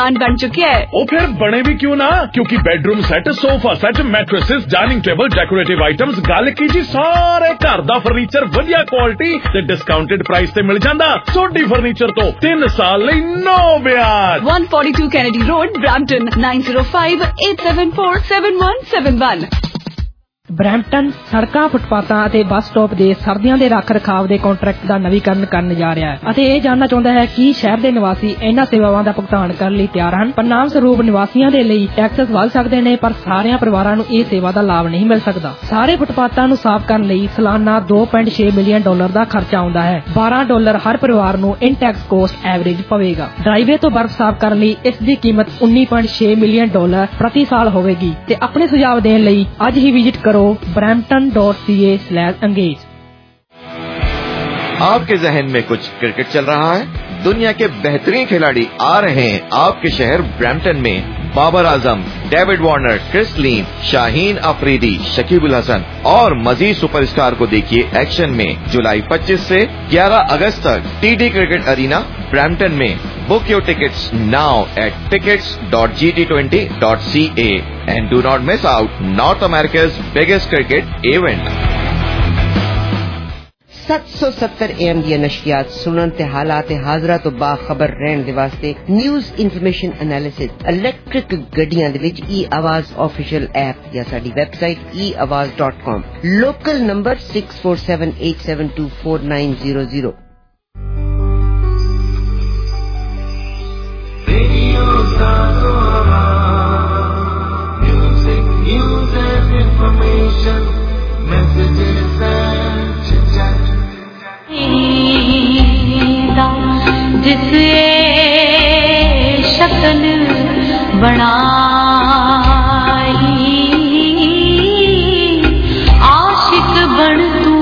बन चुके हैं। ओ फिर बने भी क्यों ना, क्योंकि bedroom set, sofa set, mattresses, dining table, decorative items, गल की जी सारे घर दा फर्नीचर वधिया क्वालिटी ते डिस्काउंटेड प्राइस ते मिल जांदा। सोडी फर्नीचर तो 3 साल लई नो ब्याज। 142 कैनेडी रोड, ब्रैम्पटन 9058747171। ਬਰੈਂਪਟਨ ਸੜਕਾਂ, ਫੁੱਟਪਾਥਾਂ ਅਤੇ ਬੱਸ ਸਟਾਪ ਦੇ ਸਰਦੀਆਂ ਦੇ ਰੱਖ ਰਖਾਵ ਦੇ ਕੰਟਰੈਕਟ ਦਾ ਨਵੀਕਰਨ ਕਰਨ ਜਾ ਰਿਹਾ ਹੈ ਅਤੇ ਇਹ ਜਾਣਨਾ ਚਾਹੁੰਦਾ ਹੈ ਕਿ ਸ਼ਹਿਰ ਦੇ ਨਿਵਾਸੀ ਇਹਨਾਂ ਸੇਵਾਵਾਂ ਦਾ ਭੁਗਤਾਨ ਕਰਨ ਲਈ ਤਿਆਰ ਹਨ। ਪਰਿਣਾਮ ਸਰੂਪ ਨਿਵਾਸੀਆਂ ਦੇ ਲਈ ਟੈਕਸਸ ਵੱਧ ਸਕਦੇ ਨੇ, ਪਰ ਸਾਰਿਆਂ ਪਰਿਵਾਰਾਂ ਨੂੰ ਇਹ ਸੇਵਾ ਦਾ ਲਾਭ ਨਹੀਂ ਮਿਲ ਸਕਦਾ। ਸਾਰੇ ਫੁੱਟਪਾਥਾਂ ਨੂੰ ਸਾਫ਼ ਕਰਨ ਲਈ ਸਾਲਾਨਾ $2.6 ਮਿਲੀਅਨ ਦਾ ਖਰਚਾ ਆਉਂਦਾ ਹੈ। $12 ਹਰ ਪਰਿਵਾਰ ਨੂੰ ਇਨ ਟੈਕਸ ਕੋਸਟ ਐਵਰੇਜ ਪਵੇਗਾ। ਡਰਾਈਵੇ ਤੋਂ ਬਰਫ਼ ਸਾਫ਼ ਕਰਨ ਲਈ ਇਸ ਦੀ ਕੀਮਤ $19.6 ਮਿਲੀਅਨ ਪ੍ਰਤੀ ਸਾਲ ਹੋਵੇਗੀ ਤੇ ਆਪਣੇ ਸੁਝਾਅ ਦੇਣ ਲਈ ਅੱਜ ਹੀ ਵਿਜ਼ਿਟ ਕਰੋ brampton.ca/engage। आपके जहन में कुछ क्रिकेट चल रहा है? दुनिया के बेहतरीन खिलाड़ी आ रहे हैं आपके शहर ब्रैम्पटन में। Babar Azam, David Warner, Chris Lynn, Shaheen Afridi, Shakib ul Hasan और मजीद सुपरस्टार को देखिए एक्शन में जुलाई 25 से 11 अगस्त तक TD क्रिकेट अरीना ब्रैम्पटन में। Book your tickets now at tickets.gt20.ca and do not miss out North America's biggest cricket event. 770 AM ਦੀਆਂ ਨਸ਼ਰੀਆਤ ਸੁਣਨ ਤੇ ਹਾਲਾਤ ਹਾਜ਼ਰਾ ਤੋਂ ਬਾਖਬਰ ਰਹਿਣ ਦੇ ਵਾਸਤੇ ਨਿਊਜ਼ ਇਨਫੋਰਮੇਸ਼ਨ ਐਨਾਲਿਸਿਸ ਇਲੈਕਟ੍ਰਿਕ ਗੱਡੀਆਂ ਦੇ ਵਿੱਚ e-ਆਵਾਜ਼ ਆਫੀਸ਼ੀਅਲ ਐਪ ਜਾਂ ਸਾਡੀ website eawaz.com। Local number 6478724900। Music, news and information, messages and chit-chat. जिसे शक्ल बनाई आशिक बन तू।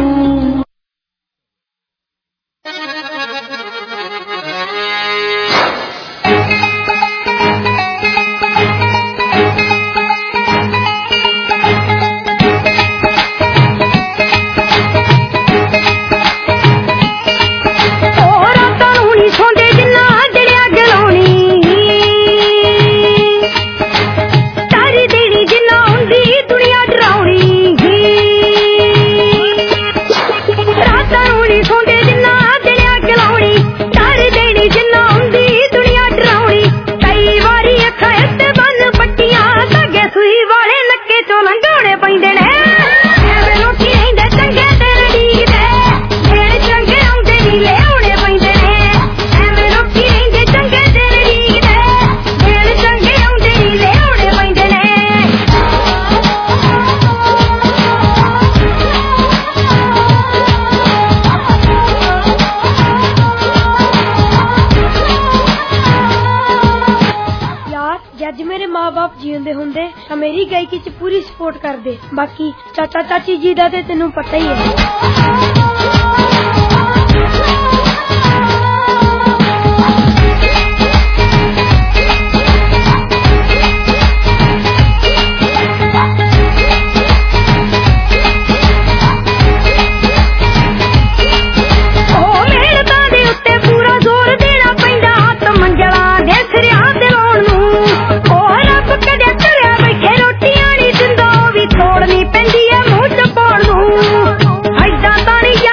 मेरी गायकी च पूरी सपोर्ट कर दे। बाकी चाचा चाची जी दा ते तेनू पता ही है। रोटियां नहीं दिंदा भी थोड़नी पैंदी है मुंह च पाउण नूं। ऐदां तां नहीं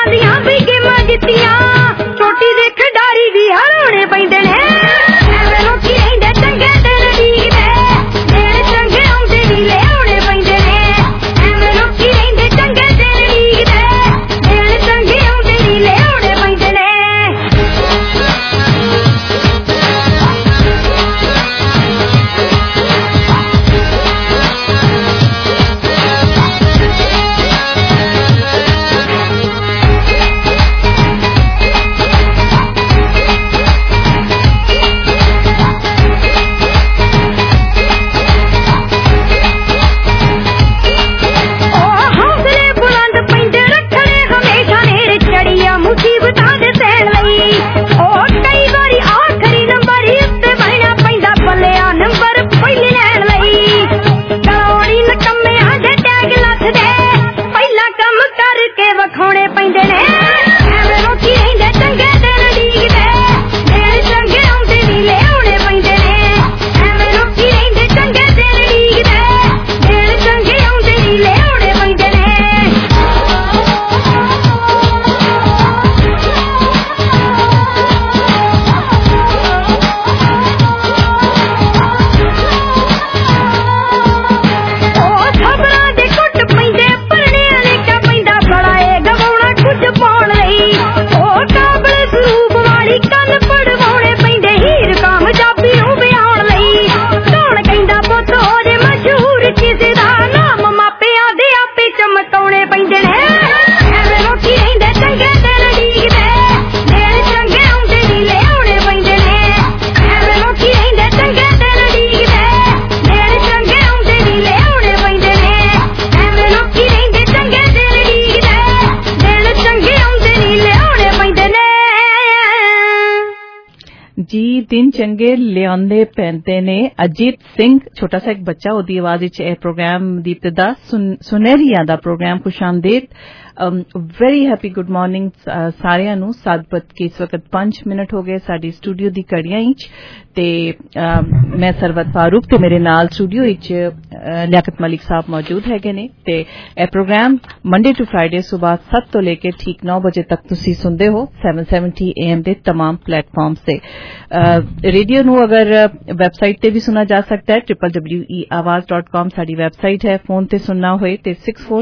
दिन चंगे लियाने पैंते ने अजीत सिंह छोटा सा एक बच्चा ओदी आवाज विच ए प्रोग्राम दी इब्तिदा सुनहरी यादा प्रोग्राम खुशामदीद वेरी हैप्पी गुड मॉर्निंग सारियां नू 7 के इस वक्त 5 मिनट हो गए साडी स्टूडियो दी कड़ियां विच ते मैं सरवत फारूक ते मेरे नाल स्टूडियो विच लियाकत मलिक साहब मौजूद हैगे ने ते ए प्रोग्राम मंडे टू फ्राइडे सुबह 7 तो लेके ठीक 9 बजे तक तुसी सुनदे हो 770 AM दे तमाम प्लेटफॉर्म से रेडियो नू अगर वेबसाइट ते भी सुना जा सकता है www.eawaz.com साडी वेबसाइट है फोन ते सुनना होए ते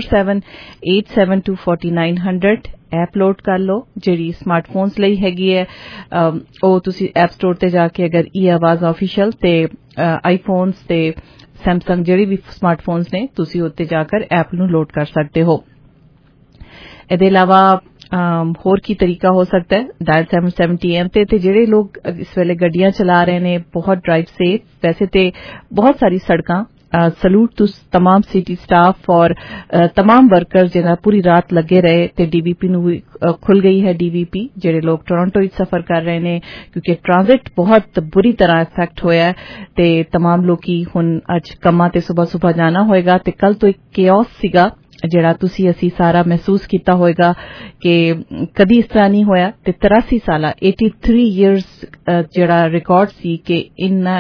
6478724900 ऐप लोड कर लो ਜਿਹੜੀ स्मार्टफोन्स ਲਈ ਹੈਗੀ ਹੈ ਉਹ ਤੁਸੀਂ ਐਪ ਸਟੋਰ ਤੇ ਜਾ ਕੇ ਅਗਰ ਈ ਆਵਾਜ਼ ਆਫੀਸ਼ੀਅਲ ਤੇ ਆਈਫੋਨਸ ਤੇ ਸੈਮਸੰਗ ਜਿਹੜੀ ਵੀ ਸਮਾਰਟਫੋਨਸ ਨੇ ਤੁਸੀਂ ਉੱਤੇ ਜਾ ਕੇ ਐਪ ਨੂੰ ਲੋਡ ਕਰ ਸਕਦੇ ਹੋ ਇਹਦੇ ਇਲਾਵਾ ਹੋਰ ਕੀ ਤਰੀਕਾ ਹੋ ਸਕਦਾ ਹੈ ਡਾਇਲ 770 AM ਤੇ ਜਿਹੜੇ ਲੋਕ ਇਸ ਵੇਲੇ ਗੱਡੀਆਂ ਚਲਾ ਰਹੇ ਨੇ ਬਹੁਤ ਡਰਾਈਵ ਸੇਫ ਵੈਸੇ ਤੇ ਬਹੁਤ ਸਾਰੀ ਸੜਕਾਂ सलूट टू तमाम सिटी स्टाफ और तमाम वर्कर्स जिन्हें पूरी रात लगे रहे ते डीवीपी नू खुल गई है डीवीपी जेडे लोग टोरंटो विच सफर कर रहे ने क्योंकि ट्रांजिट बहुत बुरी तरह इफेक्ट होया है ते तमाम लोकी हुण अज कम्मां ते सुबह सुबह जाना होएगा ते कल तो एक केओस सीगा ਜਿਹੜਾ ਤੁਸੀਂ ਅਸੀਂ ਸਾਰਾ ਮਹਿਸੂਸ ਕੀਤਾ ਹੋਵੇਗਾ ਕਿ ਕਦੀ ਇਸ ਤਰ੍ਹਾਂ ਨਹੀਂ ਹੋਇਆ ਤੇ 83 ਸਾਲਾ 83 ਇਅਰਸ ਜਿਹੜਾ ਰਿਕਾਰਡ ਸੀ ਕਿ ਇੰਨੀ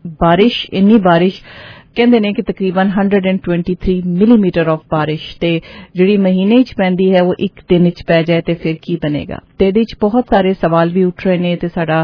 ਬਾਰਿਸ਼ ਕਹਿੰਦੇ ਨੇ ਕਿ ਤਕਰੀਬਨ 123 ਮਿਲੀਮੀਟਰ ਆਫ ਬਾਰਿਸ਼ ਤੇ ਜਿਹੜੀ ਮਹੀਨੇ ਚ ਪੈਂਦੀ ਹੈ ਉਹ ਇੱਕ ਦਿਨ ਚ ਪੈ ਜਾਏ ਤੇ ਫਿਰ ਕੀ ਬਣੇਗਾ ਤੇ ਇਹਦੇ ਚ ਬਹੁਤ ਸਾਰੇ ਸਵਾਲ ਵੀ ਉੱਠ ਰਹੇ ਨੇ ਤੇ ਸਾਡਾ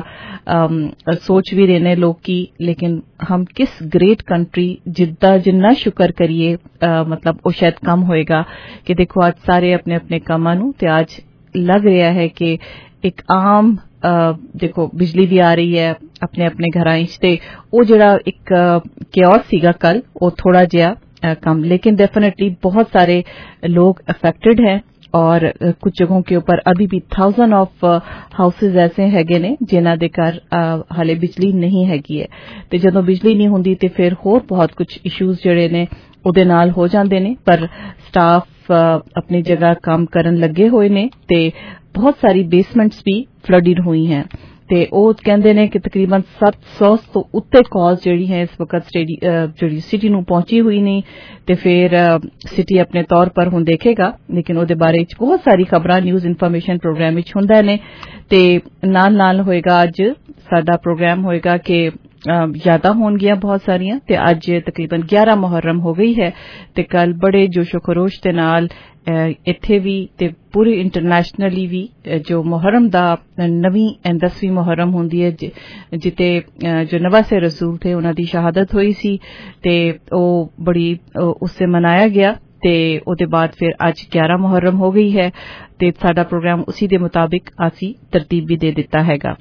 ਸੋਚ ਵੀ ਰਹੇ ਨੇ ਲੋਕੀ ਲੇਕਿਨ ਹਮ ਕਿਸ ਗ੍ਰੇਟ ਕੰਟਰੀ ਜਿੰਨਾ ਸ਼ੁਕਰ ਕਰੀਏ ਮਤਲਬ ਉਹ ਸ਼ਾਇਦ ਕਮ ਹੋਏਗਾ ਕਿ ਦੇਖੋ ਅੱਜ ਸਾਰੇ ਆਪਣੇ ਆਪਣੇ ਕੰਮਾਂ ਨੂੰ ਤੇ ਅੱਜ ਲੱਗ ਰਿਹਾ ਹੈ ਕਿ ਇੱਕ ਆਮ देखो बिजली भी आ रही है अपने अपने घरां च ते ओ जेड़ा एक केओस सीगा कल वो थोड़ा जिहा कम लेकिन डेफिनेटली बहुत सारे लोग अफेक्टेड हैं और कुछ जगहों के ऊपर अभी भी 1000 ऑफ हाउसेज ऐसे हैगे ने जिन्हां दे घर हाले बिजली नहीं हैगी है ते जदों बिजली नहीं हुंदी ते फिर होर बहुत कुछ इश्यूज जेड़े ने ਉਹਦੇ ਨਾਲ ਹੋ ਜਾਂਦੇ ਨੇ ਪਰ ਸਟਾਫ ਆਪਣੀ ਜਗ੍ਹਾ ਕੰਮ ਕਰਨ ਲੱਗੇ ਹੋਏ ਨੇ ਤੇ ਬਹੁਤ ਸਾਰੀ ਬੇਸਮੈਂਟਸ ਵੀ ਫਲੱਡਡ ਹੋਈ ਹੈ ਤੇ ਉਹ ਕਹਿੰਦੇ ਨੇ ਕਿ ਤਕਰੀਬਨ 700 ਤੋਂ ਉੱਤੇ ਕਾਲਸ ਜਿਹੜੀ ਹੈ ਇਸ ਵਕਤ ਜਿਹੜੀ ਸਿਟੀ ਨੂੰ ਪਹੁੰਚੀ ਹੋਈ ਨਹੀਂ ਤੇ ਫਿਰ ਸਿਟੀ ਆਪਣੇ ਤੌਰ ਪਰ ਹੁਣ ਦੇਖੇਗਾ ਲੇਕਿਨ ਉਹਦੇ ਬਾਰੇ ਵਿੱਚ ਬਹੁਤ ਸਾਰੀ ਖਬਰਾਂ ਨਿਊਜ਼ ਇਨਫੋਰਮੇਸ਼ਨ ਪ੍ਰੋਗਰਾਮ ਵਿੱਚ ਹੁੰਦਾ ਨੇ ਤੇ ਨਾਲ ਹੋਏਗਾ ਅੱਜ ਸਾਡਾ ਪ੍ਰੋਗਰਾਮ ਹੋਏਗਾ ਕਿ यादा होंगियां बहुत सारियां ते अज तकरीबन 11 मुहर्रम हो गई है ते कल बड़े जोशो खरोश दे नाल इत्थे भी ते पूरी इंटरनेशनली भी जो मुहर्रम दा नवी 10वीं मुहर्रम हुंदी है जिते जो नवासे रसूल थे उन्हां दी शहादत हुई सी ते ओ बड़ी उससे मनाया गया ते ओदे बाद फिर आज 11 मुहर्रम हो गई है ते साडा प्रोग्राम उसी दे मुताबिक आसी तरतीब भी दे दिता हैगा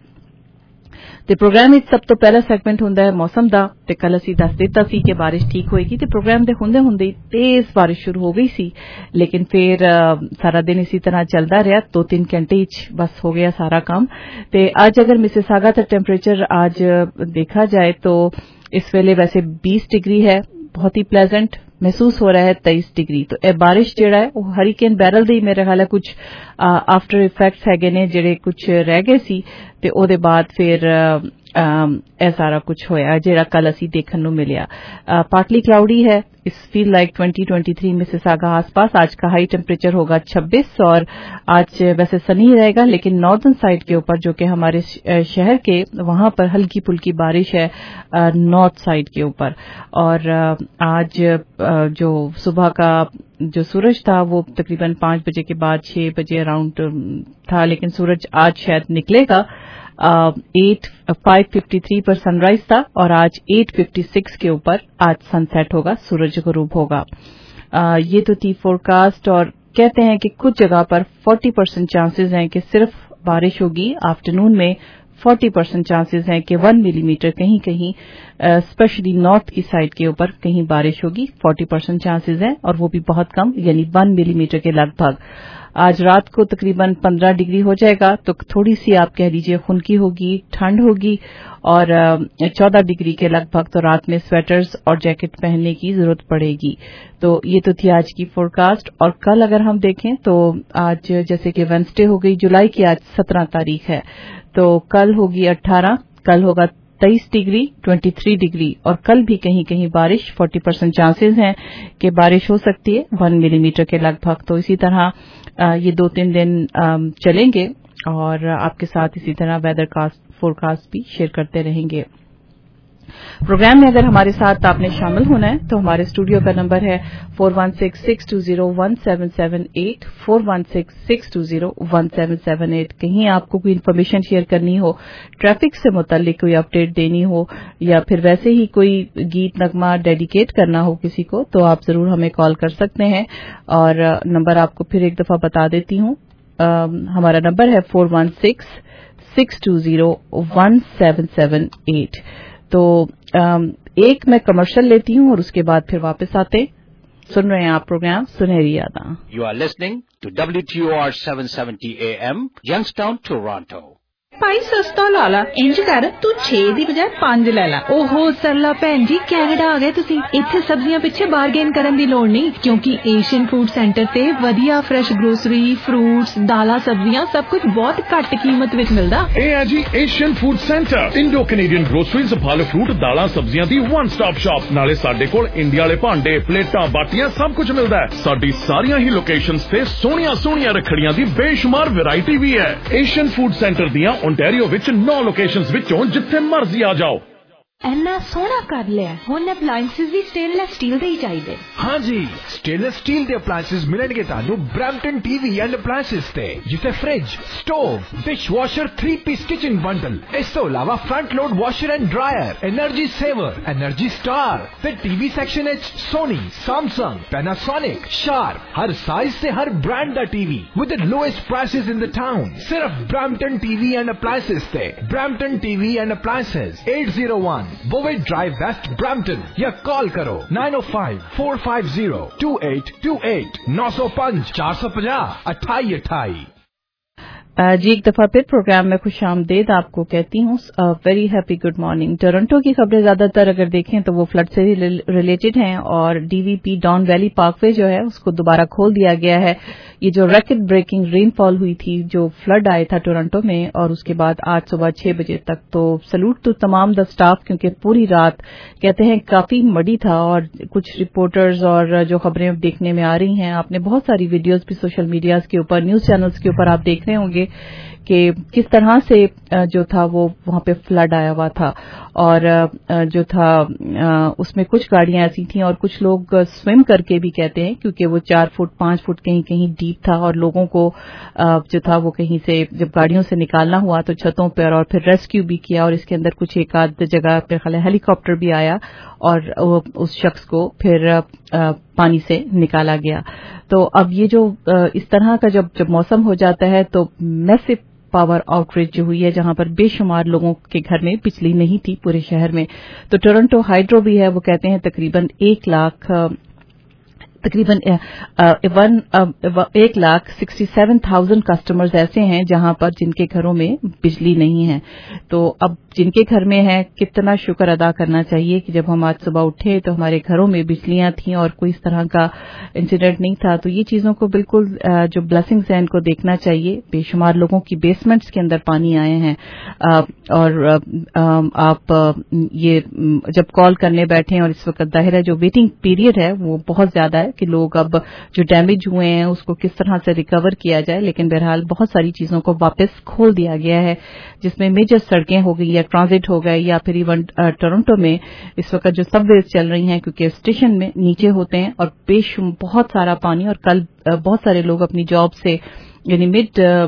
ਤੇ ਪ੍ਰੋਗਰਾਮ ਵਿੱਚ ਸਭ ਤੋਂ ਪਹਿਲਾ ਸੈਗਮੈਂਟ ਹੁੰਦਾ ਹੈ ਮੌਸਮ ਦਾ ਤੇ ਕੱਲ ਅਸੀਂ ਦੱਸ ਦਿੱਤਾ ਸੀ ਕਿ ਬਾਰਿਸ਼ ਠੀਕ ਹੋਏਗੀ ਤੇ ਪ੍ਰੋਗਰਾਮ ਦੇ ਹੁੰਦੇ ਹੀ ਤੇਜ਼ ਬਾਰਿਸ਼ ਸ਼ੁਰੂ ਹੋ ਗਈ ਸੀ ਲੇਕਿਨ ਫਿਰ ਸਾਰਾ ਦਿਨ ਇਸੇ ਤਰ੍ਹਾਂ ਚੱਲਦਾ ਰਿਹਾ 2-3 ਘੰਟੇ ਵਿੱਚ ਬਸ ਹੋ ਗਿਆ ਸਾਰਾ ਕੰਮ ਤੇ ਅੱਜ ਅਗਰ ਮਿਸਿਸਾਗਾ ਦਾ ਟੈਂਪਰੇਚਰ आज देखा जाए तो इस वेले वैसे 20 डिग्री है बहुत ही प्लेजेंट महसूस हो रहा है 23 डिग्री तो यह बारिश जेड़ा है वो हरिकेन बैरल दे मेरे ख्याल है कुछ आफ्टर इफेक्ट्स हैगे ने जेड़े कुछ रह गए सी ते ओदे बाद फिर ਇਹ ਸਾਰਾ कुछ होया जेड़ा कल असी देखने नू मिलिया पार्टली क्लाउडी है इस फील लाइक 2023 मिसिसागा आसपास आज का हाई टेम्परेचर होगा 26 और आज वैसे सनी रहेगा लेकिन नॉर्दर्न साइड के ऊपर जो कि हमारे शहर के वहां पर हल्की फुल्की बारिश है नॉर्थ साइड के ऊपर और आज जो सुबह का जो सूरज था वो तकरीबन 5 बजे के बाद 6 बजे अराउंड था लेकिन सूरज आज शायद निकलेगा 5:53 पर सनराइज था और आज 8:56 के ऊपर आज सनसेट होगा सूरज गुरूब होगा ये तो थी फोरकास्ट और कहते हैं कि कुछ जगह पर 40% चांसेस हैं कि सिर्फ बारिश होगी आफ्टरनून में 40% चांसेस हैं कि 1 मिलीमीटर कहीं कहीं स्पेशली नॉर्थ की साइड के ऊपर कहीं बारिश होगी 40% चांसेस हैं और वो भी बहुत कम यानी 1 मिलीमीटर के लगभग आज रात को तकरीबन 15 डिग्री हो जाएगा तो थोड़ी सी आप कह लीजिए खुनकी होगी ठंड होगी और 14 डिग्री के लगभग तो रात में स्वेटर्स और जैकेट पहनने की जरूरत पड़ेगी तो ये तो थी आज की फोरकास्ट और कल अगर हम देखें तो आज जैसे कि वेडनेसडे हो गई जुलाई की आज 17 तारीख है तो कल होगी 18 कल होगा 23 डिग्री, 23 डिग्री और कल भी कहीं कहीं बारिश, 40% चांसेस हैं कि बारिश हो सकती है 1 मिलीमीटर के लगभग। तो इसी तरह ये 2-3 दिन चलेंगे और आपके साथ इसी तरह वेदर फोरकास्ट भी शेयर करते रहेंगे। प्रोग्राम में अगर हमारे साथ आपने शामिल होना है तो हमारे स्टूडियो का नंबर है 4166201778, 4166201778। कहीं आपको कोई इन्फॉर्मेशन शेयर करनी हो, ट्रैफिक से मुताल्लिक कोई अपडेट देनी हो या फिर वैसे ही कोई गीत नगमा डेडिकेट करना हो किसी को, तो आप जरूर हमें कॉल कर सकते हैं। और नंबर आपको फिर एक दफा बता देती हूँ, हमारा नंबर है 4166201778। तो एक मैं कमर्शियल लेती हूँ और उसके बाद फिर वापस आते। सुन रहे हैं आप प्रोग्राम सुनहरी यादां। You are listening to WTOR 770 AM, Youngstown, Toronto. भाई सस्ता ला ला, इंज कर तू 6 ਦੀ ਬਜਾਏ 5 ਲੈ ਲਾ। ਓਹੋ ਸਰਲਾ ਭੈਣ ਜੀ, ਕੈਨੇਡਾ ਆ ਗਏ ਤੁਸੀਂ। ਇੱਥੇ ਸਬਜ਼ੀਆਂ ਪਿੱਛੇ ਬਾਰਗੇਨ ਕਰਨ ਦੀ ਲੋੜ ਨਹੀਂ, ਕਿਉਂਕਿ ਏਸ਼ੀਅਨ ਫੂਡ ਸੈਂਟਰ ਤੇ ਵਧੀਆ ਫਰੈਸ਼ ਗਰੋਸਰੀ, ਫਰੂਟਸ, ਦਾਲਾਂ, ਸਬਜ਼ੀਆਂ ਸਭ ਕੁਝ ਬਹੁਤ ਘੱਟ ਕੀਮਤ ਵਿੱਚ ਮਿਲਦਾ। ਇਹ ਹੈ ਜੀ Asian food centre, Indo Canadian groceries, ਫਲ ਫਰੂਟ, ਦਾਲਾਂ, ਸਬਜ਼ੀਆਂ ਦੀ ਵਨ ਸਟਾਪ ਸ਼ਾਪ। ਨਾਲੇ ਸਾਡੇ ਕੋਲ ਇੰਡੀਆ ਵਾਲੇ ਭਾਂਡੇ, ਪਲੇਟਾਂ, ਬਾਟੀਆਂ ਸਭ ਕੁਝ ਮਿਲਦਾ ਹੈ। ਸਾਡੀ ਸਾਰੀਆਂ ਹੀ ਲੋਕੇਸ਼ਨਸ ਤੇ ਸੋਹਣੀਆਂ ਰੱਖੜੀਆਂ ਦੀ ਬੇਸ਼ੁਮਾਰ ਵੈਰਾਈਟੀ ਵੀ ਹੈ। ਏਸ਼ੀਅਨ ਫੂਡ ਸੈਂਟਰ ਦੀਆਂ ओंटारियो विच 9 लोकेशंस विचों जिथे मर्जी आ जाओ। ਇੰਨਾ ਸੋਹਣਾ ਕਰ ਲਿਆ, ਹੁਣ ਅਪਲਾਈਐਂਸਸ ਵੀ ਸਟੇਨਲੈਸ ਸਟੀਲ ਦੇ ਹੀ ਚਾਹੀਦੇ। हाँ जी, स्टेनलेस स्टील के अप्लायंसेस मिलेंगे तानू ब्रैम्पटन टीवी एंड अप्लायंसेस ते, जिथे fridge, stove, dish washer, three piece kitchen bundle, इस तो अलावा front load washer and dryer, energy saver, energy star, फिर TV section H Sony, Samsung, Panasonic, Sharp, हर साइज से हर ब्रांड दा TV with the lowest prices in the town. सिर्फ Brampton TV and appliances ते, Brampton TV and appliances 801 बोवेट drive west Brampton, या call करो 905-450-2828, 905-450-2828। जी एक दफा फिर प्रोग्राम में खुश आमदेद आपको कहती हूँ। Very happy good morning. Toronto की खबरें ज्यादातर अगर देखें तो वो फ्लड से रिलेटेड हैं और डीवीपी डॉन वैली पार्कवे जो है उसको दोबारा खोल दिया गया है। ये जो रैकेट ब्रेकिंग रेनफॉल हुई थी, जो फ्लड आया था टोरंटो में और उसके बाद आज सुबह 6 बजे तक, तो सैल्यूट तो तमाम द स्टाफ, क्योंकि पूरी रात कहते हैं काफी मडी था। और कुछ रिपोर्टर्स और जो खबरें देखने में आ रही हैं, आपने बहुत सारी वीडियोस भी सोशल मीडिया के ऊपर, न्यूज चैनल्स के ऊपर आप देख रहे होंगे कि किस तरह से जो था वो वहां पे फ्लड आया हुआ था। और जो था उसमें कुछ गाड़ियां ऐसी थी और कुछ लोग स्विम करके भी कहते हैं, क्योंकि वो 4 फुट 5 फुट कहीं कहीं डीप था और लोगों को जो था वो कहीं से जब गाड़ियों से निकालना हुआ तो छतों पर और फिर रेस्क्यू भी किया और इसके अंदर कुछ एक आध जगह पे हेलीकॉप्टर भी आया और उस शख्स को फिर पानी से निकाला गया। तो अब ये जो इस तरह का जब मौसम हो जाता है तो मैसिव पावर आउटरीच जो हुई है, जहां पर बेशुमार लोगों के घर में बिजली नहीं थी पूरे शहर में। तो टोरंटो हाइड्रो भी है, वो कहते हैं तकरीबन 1,67,000 कस्टमर्स ऐसे हैं जहां पर जिनके घरों में बिजली नहीं है। तो अब जिनके घर में है, कितना शुक्र अदा करना चाहिए कि जब हम आज सुबह उठे तो हमारे घरों में बिजलियां थीं और कोई इस तरह का इंसिडेंट नहीं था। तो ये चीजों को बिल्कुल जो ब्लेसिंग्स हैं इनको देखना चाहिए। बेशुमार लोगों की बेसमेंट्स के अंदर पानी आए हैं और आप ये जब कॉल करने बैठे और इस वक्त जाहिर है जो वेटिंग पीरियड है वो बहुत ज्यादा है कि लोग अब जो डैमेज हुए हैं उसको किस तरह से रिकवर किया जाए। लेकिन बहरहाल बहुत सारी चीजों को वापस खोल दिया गया है, जिसमें मेजर सड़कें हो गई या ट्रांजिट हो गए या फिर इवन टोरंटो में इस वक्त जो सबवेज चल रही हैं, क्योंकि स्टेशन में नीचे होते हैं और बहुत सारा पानी। और कल बहुत सारे लोग अपनी जॉब से यानी मिड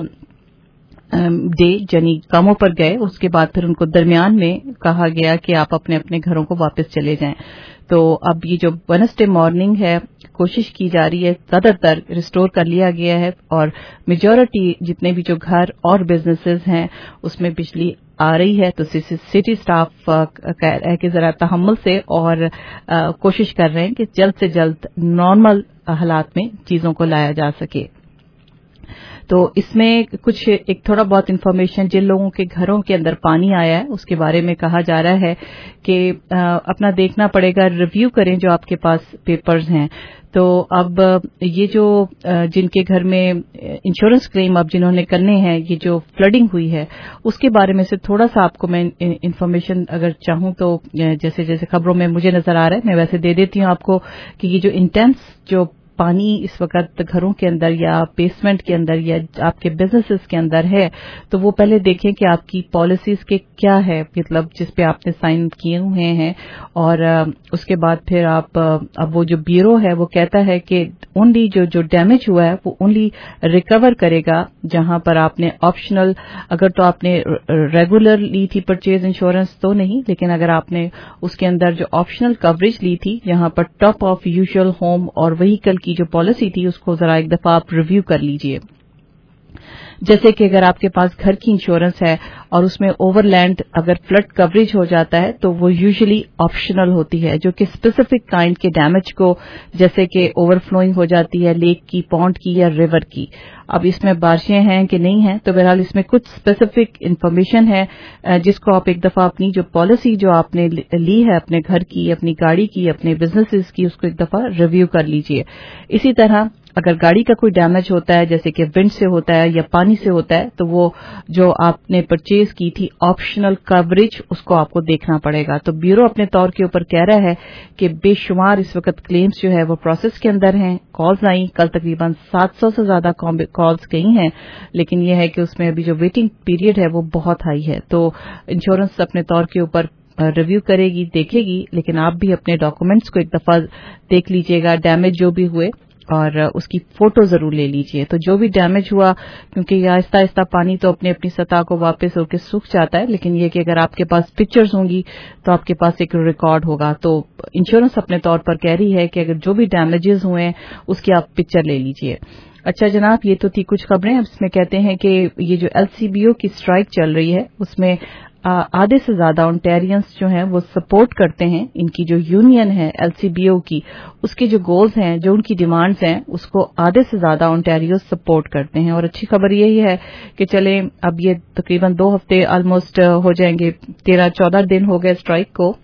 डे यानी कामों पर गए, उसके बाद फिर उनको दरमियान में कहा गया कि आप अपने अपने घरों को वापस चले जाएं। तो अब ये जो वेडनेसडे मॉर्निंग है कोशिश की जा रही है, ज्यादातर रिस्टोर कर लिया गया है और मेजॉरिटी जितने भी जो घर और बिजनेसेस हैं उसमें बिजली आ रही है। तो सिटी स्टाफ कह रहा है कि जरा तहम्मुल से और कोशिश कर रहे हैं कि जल्द से जल्द नॉर्मल हालात में चीजों को लाया जा सके। तो इसमें कुछ एक थोड़ा बहुत इन्फॉर्मेशन जिन लोगों के घरों के अंदर पानी आया है उसके बारे में कहा जा रहा है कि अपना देखना पड़ेगा, रिव्यू करें जो आपके पास पेपर्स हैं। तो अब ये जो जिनके घर में इंश्योरेंस क्लेम अब जिन्होंने करने हैं, ये जो फ्लडिंग हुई है उसके बारे में से थोड़ा सा आपको मैं इन्फॉर्मेशन अगर चाहूं तो जैसे जैसे खबरों में मुझे नजर आ रहा है मैं वैसे दे देती हूं आपको कि ये जो इंटेंस जो पानी इस वक्त घरों के अंदर या बेसमेंट के अंदर या आपके बिजनेसेस के अंदर है, तो वो पहले देखें कि आपकी पॉलिसीज के क्या है, मतलब जिस पे आपने साइन किए हुए हैं। और उसके बाद फिर आप अब वो जो ब्यूरो है वो कहता है कि ओनली जो डैमेज हुआ है वो ओनली रिकवर करेगा जहां पर आपने ऑप्शनल, अगर तो आपने रेगुलर ली थी परचेज इंश्योरेंस तो नहीं, लेकिन अगर आपने उसके अंदर जो ऑप्शनल कवरेज ली थी जहां पर टॉप ऑफ यूजुअल होम और व्हीकल की जो पॉलिसी थी उसको जरा एक दफा आप रिव्यू कर लीजिए। जैसे कि अगर आपके पास घर की इंश्योरेंस है और उसमें ओवरलैंड अगर फ्लड कवरेज हो जाता है तो वो यूजुअली ऑप्शनल होती है, जो कि स्पेसिफिक काइंड के डैमेज को, जैसे कि ओवरफ्लोइंग हो जाती है लेक की, पॉन्ड की या रिवर की। अब इसमें बारिशें हैं कि नहीं हैं, तो बहरहाल इसमें कुछ स्पेसिफिक इन्फॉर्मेशन है जिसको आप एक दफा अपनी जो पॉलिसी जो आपने ली है अपने घर की, अपनी गाड़ी की, अपने बिजनेसेस की, उसको एक दफा रिव्यू कर लीजिए। इसी तरह अगर गाड़ी का कोई डैमेज होता है जैसे कि विंड से होता है या पानी से होता है, तो वो जो आपने परचेज की थी ऑप्शनल कवरेज उसको आपको देखना पड़ेगा। तो ब्यूरो अपने तौर के ऊपर कह रहा है कि बेशुमार इस वक्त क्लेम्स जो है वो प्रोसेस के अंदर हैं। कॉल्स आई, कल तकरीबन 700 से ज्यादा कॉल्स गई हैं, लेकिन यह है कि उसमें अभी जो वेटिंग पीरियड है वो बहुत हाई है। तो इंश्योरेंस अपने तौर के ऊपर रिव्यू करेगी, देखेगी, लेकिन आप भी अपने डॉक्यूमेंट्स को एक दफा देख लीजिएगा, डैमेज जो भी हुए, और उसकी फोटो जरूर ले लीजिए। तो जो भी डैमेज हुआ, क्योंकि आहिस्ता आहिस्ता पानी तो अपनी अपनी सतह को वापस होकर सूख जाता है, लेकिन ये कि अगर आपके पास पिक्चर्स होंगी तो आपके पास एक रिकॉर्ड होगा। तो इंश्योरेंस अपने तौर पर कह रही है कि अगर जो भी डैमेजेस हुए हैं उसकी आप पिक्चर ले लीजिए। अच्छा जनाब, ये तो थी कुछ खबरें। अब इसमें कहते हैं कि ये जो एलसीबीओ की स्ट्राइक चल रही है उसमें आधे से ज्यादा ओंटारियंस जो हैं वो सपोर्ट करते हैं। इनकी जो यूनियन है एलसीबीओ की, उसके जो गोल्स हैं, जो उनकी डिमांड्स हैं, उसको आधे से ज्यादा ओंटारियो सपोर्ट करते हैं। और अच्छी खबर यही है कि चले अब ये तकरीबन 2 हफ्ते ऑलमोस्ट हो जाएंगे, 13-14 दिन हो गए स्ट्राइक को।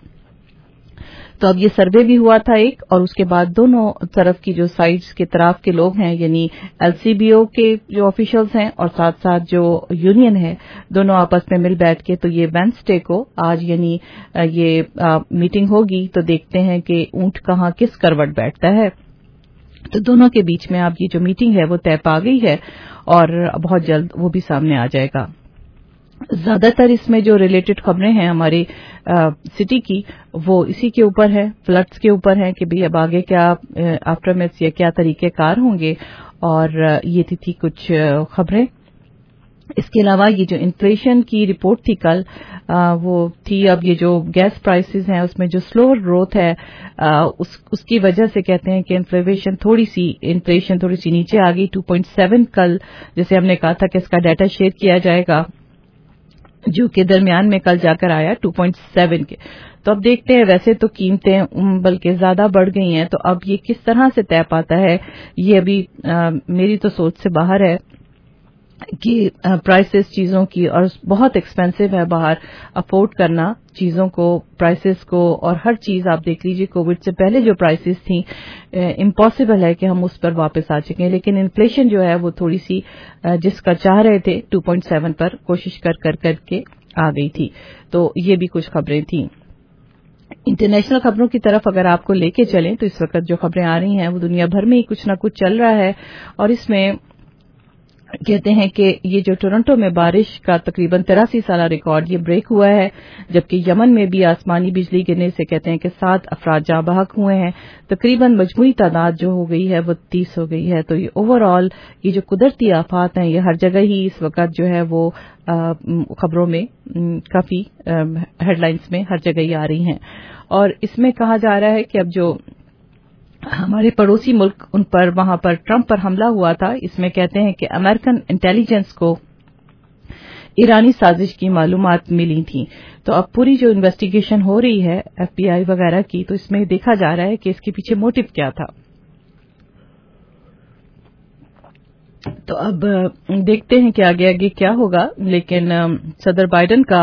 तो अब ये सर्वे भी हुआ था एक, और उसके बाद दोनों तरफ की जो साइड्स के तरफ के लोग हैं, यानी एलसीबीओ के जो ऑफिशियल्स हैं और साथ साथ जो यूनियन है, दोनों आपस में मिल बैठ के, तो ये वेडनेसडे को आज यानी ये मीटिंग होगी। तो देखते हैं कि ऊंट कहाँ किस करवट बैठता है। तो दोनों के बीच में अब ये जो मीटिंग है वो तय पा गई है और बहुत जल्द वो भी सामने आ जाएगा। ज्यादातर इसमें जो रिलेटेड खबरें हैं हमारी सिटी की, वो इसी के ऊपर है, फ्लड्स के ऊपर है कि भाई अब आगे क्या आफ्टरमेथ्स या क्या तरीकेकार होंगे। और ये थी कुछ खबरें। इसके अलावा ये जो इन्फ्लेशन की रिपोर्ट थी कल, वो थी, अब ये जो गैस प्राइसेस हैं उसमें जो स्लोअर ग्रोथ है उसकी वजह से कहते हैं कि इन्फ्लेशन थोड़ी सी नीचे आ गई। 2.7 कल, जैसे हमने कहा था कि इसका डाटा शेयर किया जाएगा, जो कि दरमियान में कल जाकर आया 2.7 के। तो अब देखते हैं, वैसे तो कीमतें बल्कि ज्यादा बढ़ गई हैं, तो अब ये किस तरह से तय पाता है, ये अभी मेरी तो सोच से बाहर है कि प्राइसेस चीजों की, और बहुत एक्सपेंसिव है बाहर अफोर्ड करना चीजों को, प्राइसेस को, और हर चीज आप देख लीजिए कोविड से पहले जो प्राइसेस थी इम्पॉसिबल है कि हम उस पर वापस आ सकें। लेकिन इन्फ्लेशन जो है वो थोड़ी सी जिसका चाह रहे थे 2.7 पर कोशिश करके आ गई थी। तो ये भी कुछ खबरें थी। इंटरनेशनल खबरों की तरफ अगर आपको लेके चलें तो इस वक्त जो खबरें आ रही हैं वो दुनिया भर में ही कुछ ना कुछ चल रहा है। और इसमें कहते हैं कि ये जो टोरंटो में बारिश का तकरीबन 83 साल रिकॉर्ड ये ब्रेक हुआ है, जबकि यमन में भी आसमानी बिजली गिरने से कहते हैं कि 7 अफराद जाँ बहक हुए हैं। तकरीबन मजमूई तादाद जो हो गई है वो 30 हो गई है। तो ये ओवरऑल ये जो कुदरती आफात हैं ये हर जगह ही इस वक्त जो है वो खबरों में काफी हेडलाइंस में हर जगह ही आ रही हैं। और इसमें कहा जा रहा है कि अब जो हमारे पड़ोसी मुल्क उन पर वहां पर ट्रंप पर हमला हुआ था, इसमें कहते हैं कि अमेरिकन इंटेलिजेंस को ईरानी साजिश की मालूमात मिली थी। तो अब पूरी जो इन्वेस्टिगेशन हो रही है FBI वगैरह की, तो इसमें देखा जा रहा है कि इसके पीछे मोटिव क्या था। तो अब देखते हैं कि आगे आगे क्या होगा, लेकिन सदर बाइडेन का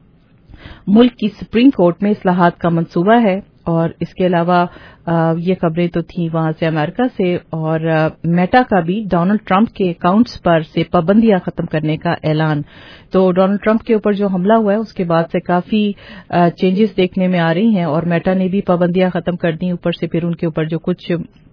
मुल्क की सुप्रीम कोर्ट में इस्लाहात का मंसूबा है। और इसके अलावा ये खबरें तो थी वहां से अमेरिका से, और मेटा का भी डोनाल्ड ट्रंप के अकाउंट्स पर से पाबंदियां खत्म करने का ऐलान। तो डोनाल्ड ट्रंप के ऊपर जो हमला हुआ है उसके बाद से काफी चेंजेस देखने में आ रही हैं, और मेटा ने भी पाबंदियां खत्म कर दी। ऊपर से फिर उनके ऊपर जो कुछ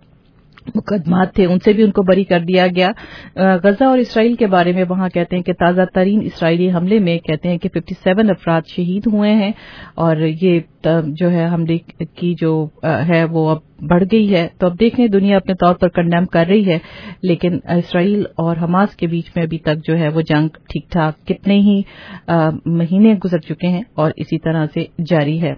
मुकदमात थे उनसे भी उनको बरी कर दिया गया। गजा और इसराइल के बारे में वहां कहते हैं कि ताजा तरीन इसराइली हमले में कहते हैं कि 57 अफराद शहीद हुए हैं, और ये जो है हमले की जो है वो अब बढ़ गई है। तो अब देखें, दुनिया अपने तौर पर कंडेम कर रही है, लेकिन इसराइल और हमास के बीच में अभी तक जो है वो जंग ठीक ठाक कितने ही महीने गुजर चुके हैं और इसी तरह से जारी है।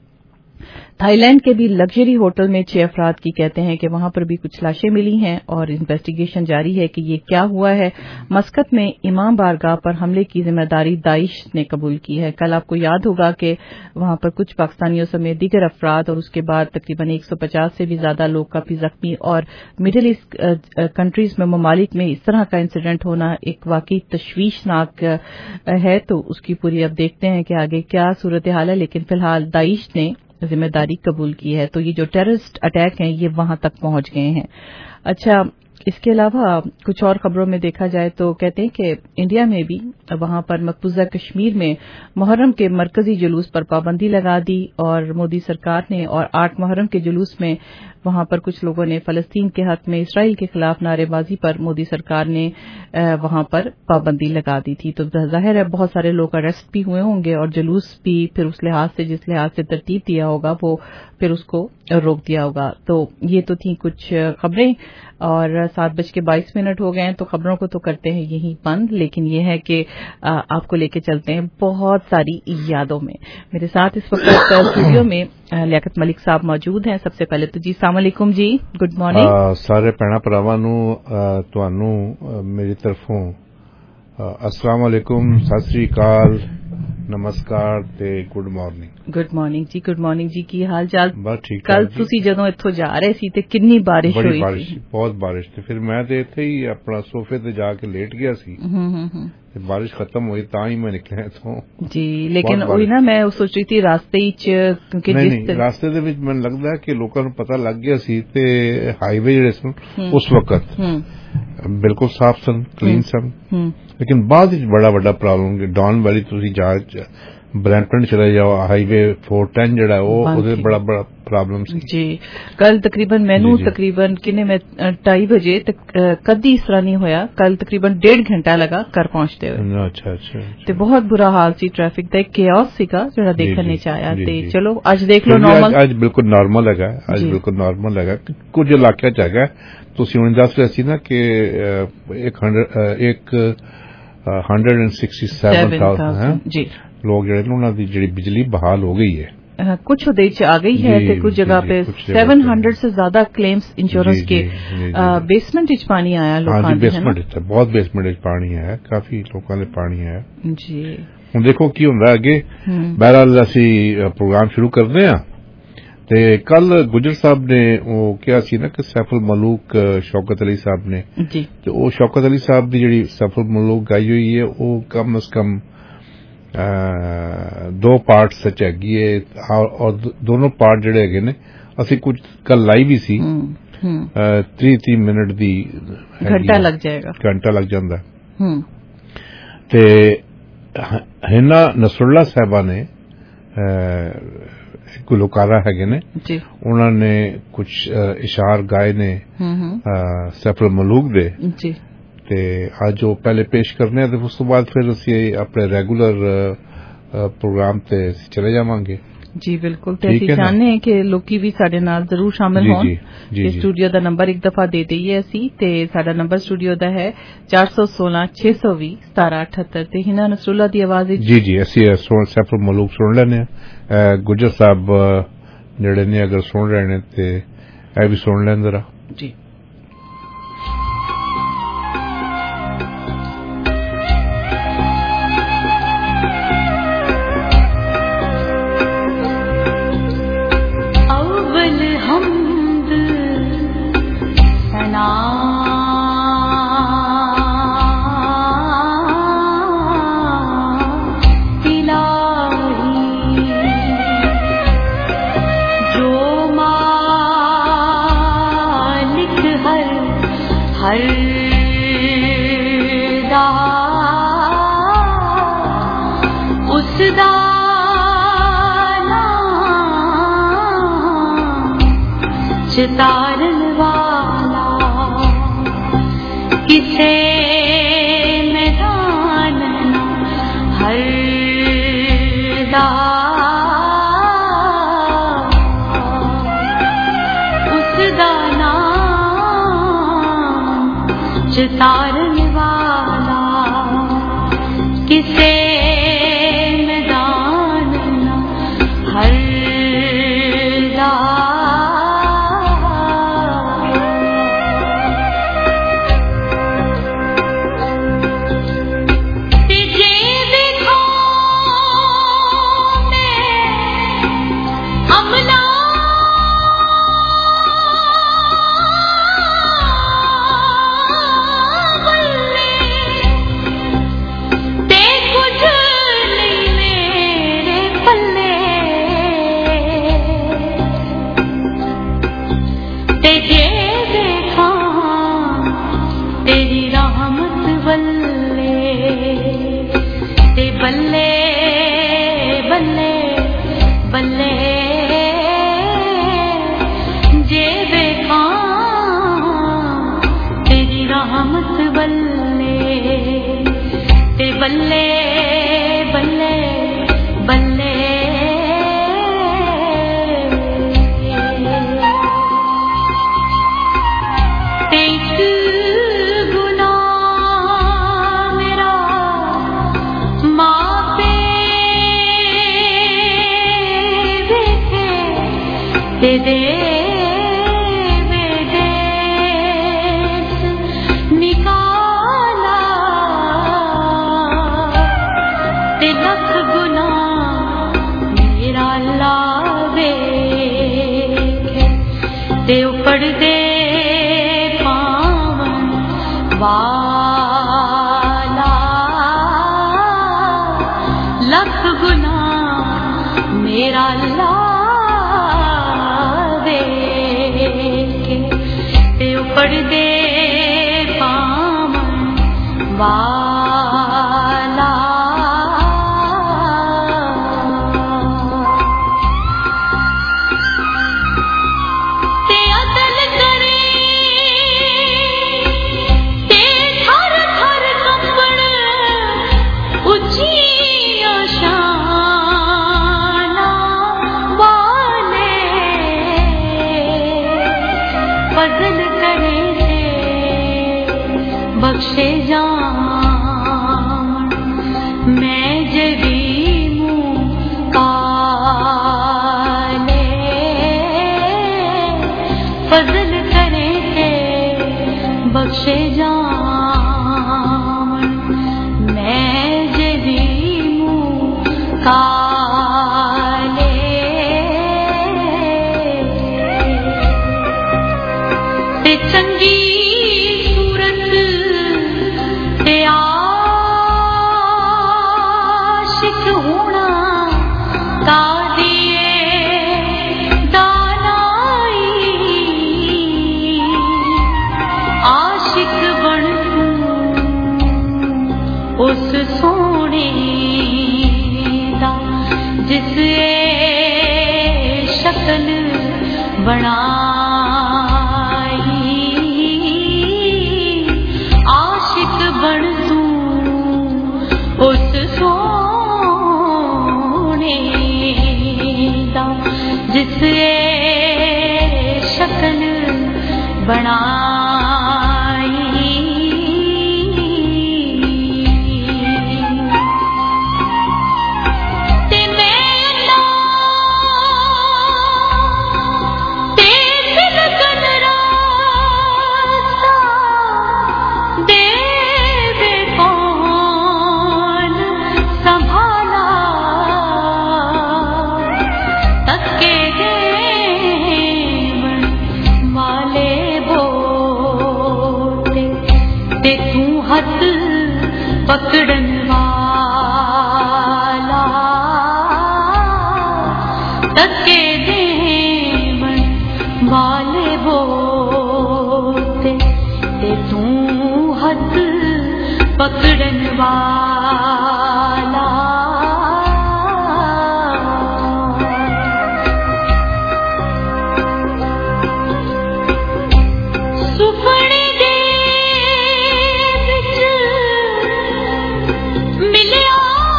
थाईलैंड के भी लग्जरी होटल में 6 अफराद की कहते हैं कि वहां पर भी कुछ लाशें मिली हैं और इन्वेस्टिगेशन जारी है कि ये क्या हुआ है। मस्कत में इमाम बारगाह पर हमले की जिम्मेदारी दाइश ने कबूल की है। कल आपको याद होगा कि वहां पर कुछ पाकिस्तानियों समेत दीगर अफराद और उसके बाद तकरीबन 150 से भी ज्यादा लोग काफी जख्मी, और मिडिल ईस्ट कंट्रीज में ममालिक में इस तरह का इंसिडेंट होना एक वाकई तशवीशनाक है। तो उसकी पूरी अब देखते हैं कि आगे क्या सूरत हाल है, लेकिन फिलहाल दाइश ने जिम्मेदारी कबूल की है। तो ये जो टेररिस्ट अटैक हैं ये वहां तक पहुंच गए हैं। अच्छा, इसके अलावा कुछ और खबरों में देखा जाए तो कहते हैं कि इंडिया में भी वहां पर मकबूजा कश्मीर में मुहर्रम के मरकजी जुलूस पर पाबंदी लगा दी, और मोदी सरकार ने, और 8 मुहर्रम के जुलूस में वहां पर कुछ लोगों ने फलस्तीन के हक में इसराइल के खिलाफ नारेबाजी पर मोदी सरकार ने वहां पर पाबंदी लगा दी थी। तो जाहिर है बहुत सारे लोग अरेस्ट भी हुए होंगे, और जुलूस भी फिर उस लिहाज से, जिस लिहाज से तरतीब दिया होगा वो फिर उसको रोक दिया होगा। तो ये तो थी कुछ खबरें, और 7:22 हो गए हैं। तो खबरों को तो करते हैं यही बंद, लेकिन ये है कि आपको लेके चलते हैं बहुत सारी यादों में। मेरे साथ इस वक्त स्टूडियो में लियाकत मलिक साहब मौजूद हैं। सबसे पहले तो जी अस्सलाम वालेकुम जी, गुड मॉर्निंग। सारे भैणा भरावां नूं तुहानूं मेरी तरफों अस्सलाम वालेकुम, सत श्री अकाल, नमस्कार ते गुड मॉर्निंग। गुड मॉर्निंग जी, गुड मॉर्निंग जी, की हाल चाल? बस ठीक। कल तुसी जदों इत्थों जा रहे सी ते किन्नी बारिश बड़ी होई बारिश सी? बहुत बारिश थी। फिर मैं तो इत्थे ही अपना सोफे ते जाके लेट गया सी। बारिश खत्म हुई तां ही मैं निकलिया इत्थों जी। लेकिन वही ना, मैं सोच रही थी रास्ते ही क्योंकि नहीं रास्ते दे विच मैनूं लगदा है कि लोकां नूं पता लग गया सी ते हाईवे जिहड़े सन उस वक्त बिल्कुल साफ सन, क्लीन सन, लेकिन बाद विच बड़ा वड्डा प्रॉब्लम कि डॉन वैली तुसीं जा ब्रैम्पटन चले जाओ, हाईवे 410 जड़ा वो उहदे बड़ा बड़ा प्रॉब्लम सी जी। कल तकरीबन मैनू तकरीबन किन्ने में 2:30 बजे कदी इस तरह नहीं होया। कल तकरीबन 1.5 घंटा लगा घर पहुंचते हुए। अच्छा। ते बहुत बुरा हाल सी, ट्रैफिक दा केओस सीगा जेड़ा देखने च आया। ते चलो आज देख लो नॉर्मल, आज बिल्कुल नॉर्मल हैगा, आज बिल्कुल नॉर्मल हैगा। कुछ इलाके च हैगा तुसीं हुण दस रहे सी ना कि 167,000 जी लोग ਜਿਹੜੇ ਨੇ ਉਹਨਾਂ ਦੀ ਜਿਹੜੀ ਬਿਜਲੀ बहाल हो गई है। कुछ उदय च आ गई है ते कुछ जगह पे 700 से ज्यादा क्लेम्स इंश्योरेंस के बेसमेंट विच पानी आया लोकां दे। बेसमेंट विच बहुत बेसमेंट विच पानी है, काफी लोकां दे पानी है जी। हुण देखो की हुंदा अगे। बहरहाल असी प्रोग्राम शुरू करदे हां ते कल गुजर साहब ने वो क्या सी ना कि सैफुल मलूक शौकत अली साहब ने जी, ते वो शौकत अली साहब दी ਜਿਹੜੀ सैफुल मलूक गाई हुई है वो कम से कम 2 पार्ट सच हैगी है, और दोनों पार्ट ਜਿਹੜੇ ਹੈਗੇ ਨੇ ਅਸੀਂ ਕੁਝ ਕੱਲ ਲਾਈ ਵੀ ਸੀ। 30 ਮਿੰਟ ਦੀ घंटा लग जाएगा, घंटा लग ਜਾਂਦਾ ਤੇ हिना नसरुल्ला साहबा ने गुलकारा हैगे ने जी, उन्होंने कुछ इशार गाए ने सैफुल मलूक दे जी। ते आज वो पहले पेश करने ते उस तो बाद फिर असी अपने रेगुलर प्रोग्राम ते चले जावांगे जी। बिल्कुल, ते ਅਸੀਂ ਚਾਹੁੰਦੇ ਹਾਂ ਕਿ ਲੋਕੀ ਵੀ ਸਾਡੇ ਨਾਲ ਜ਼ਰੂਰ ਸ਼ਾਮਿਲ ਹੋਣ। ਤੇ ਸਟੂਡੀਓ ਦਾ ਨੰਬਰ ਇੱਕ ਦਫਾ ਦੇ ਦਈਏ ਅਸੀਂ, ਤੇ ਸਾਡਾ ਨੰਬਰ ਸਟੂਡੀਓ ਦਾ ਹੈ 416 620 1778 ਤੇ हिना नसरुल्ला ਦੀ ਆਵਾਜ਼ ਵਿੱਚ जी ਅਸੀਂ सैफुल मलूक सुन लेने गुजर साहब ਜਿਹੜੇ ਨੇ ਅਗਰ ਸੁਣ ਰਹੇ ਨੇ ਤੇ ਇਹ ਵੀ ਸੁਣ ਲੈਣ ਜ਼ਰਾ ਜੀ। हर दा उस दा चितारन वाला किसे मैदान ना हर दा उस दा नाम चितारन वाला किसे मैदान ना हर दा बख्शे जान मैं जरीमू काले फजल करे थे बख्शे जान मैं जरीमू काले ते चंगी सोने दा जिस शक्ल बनाई आशिक बन तू उस सोने दा जिस शक्ल बनाई वाले वो पकड़न वाला सुपने दे विच मिलिया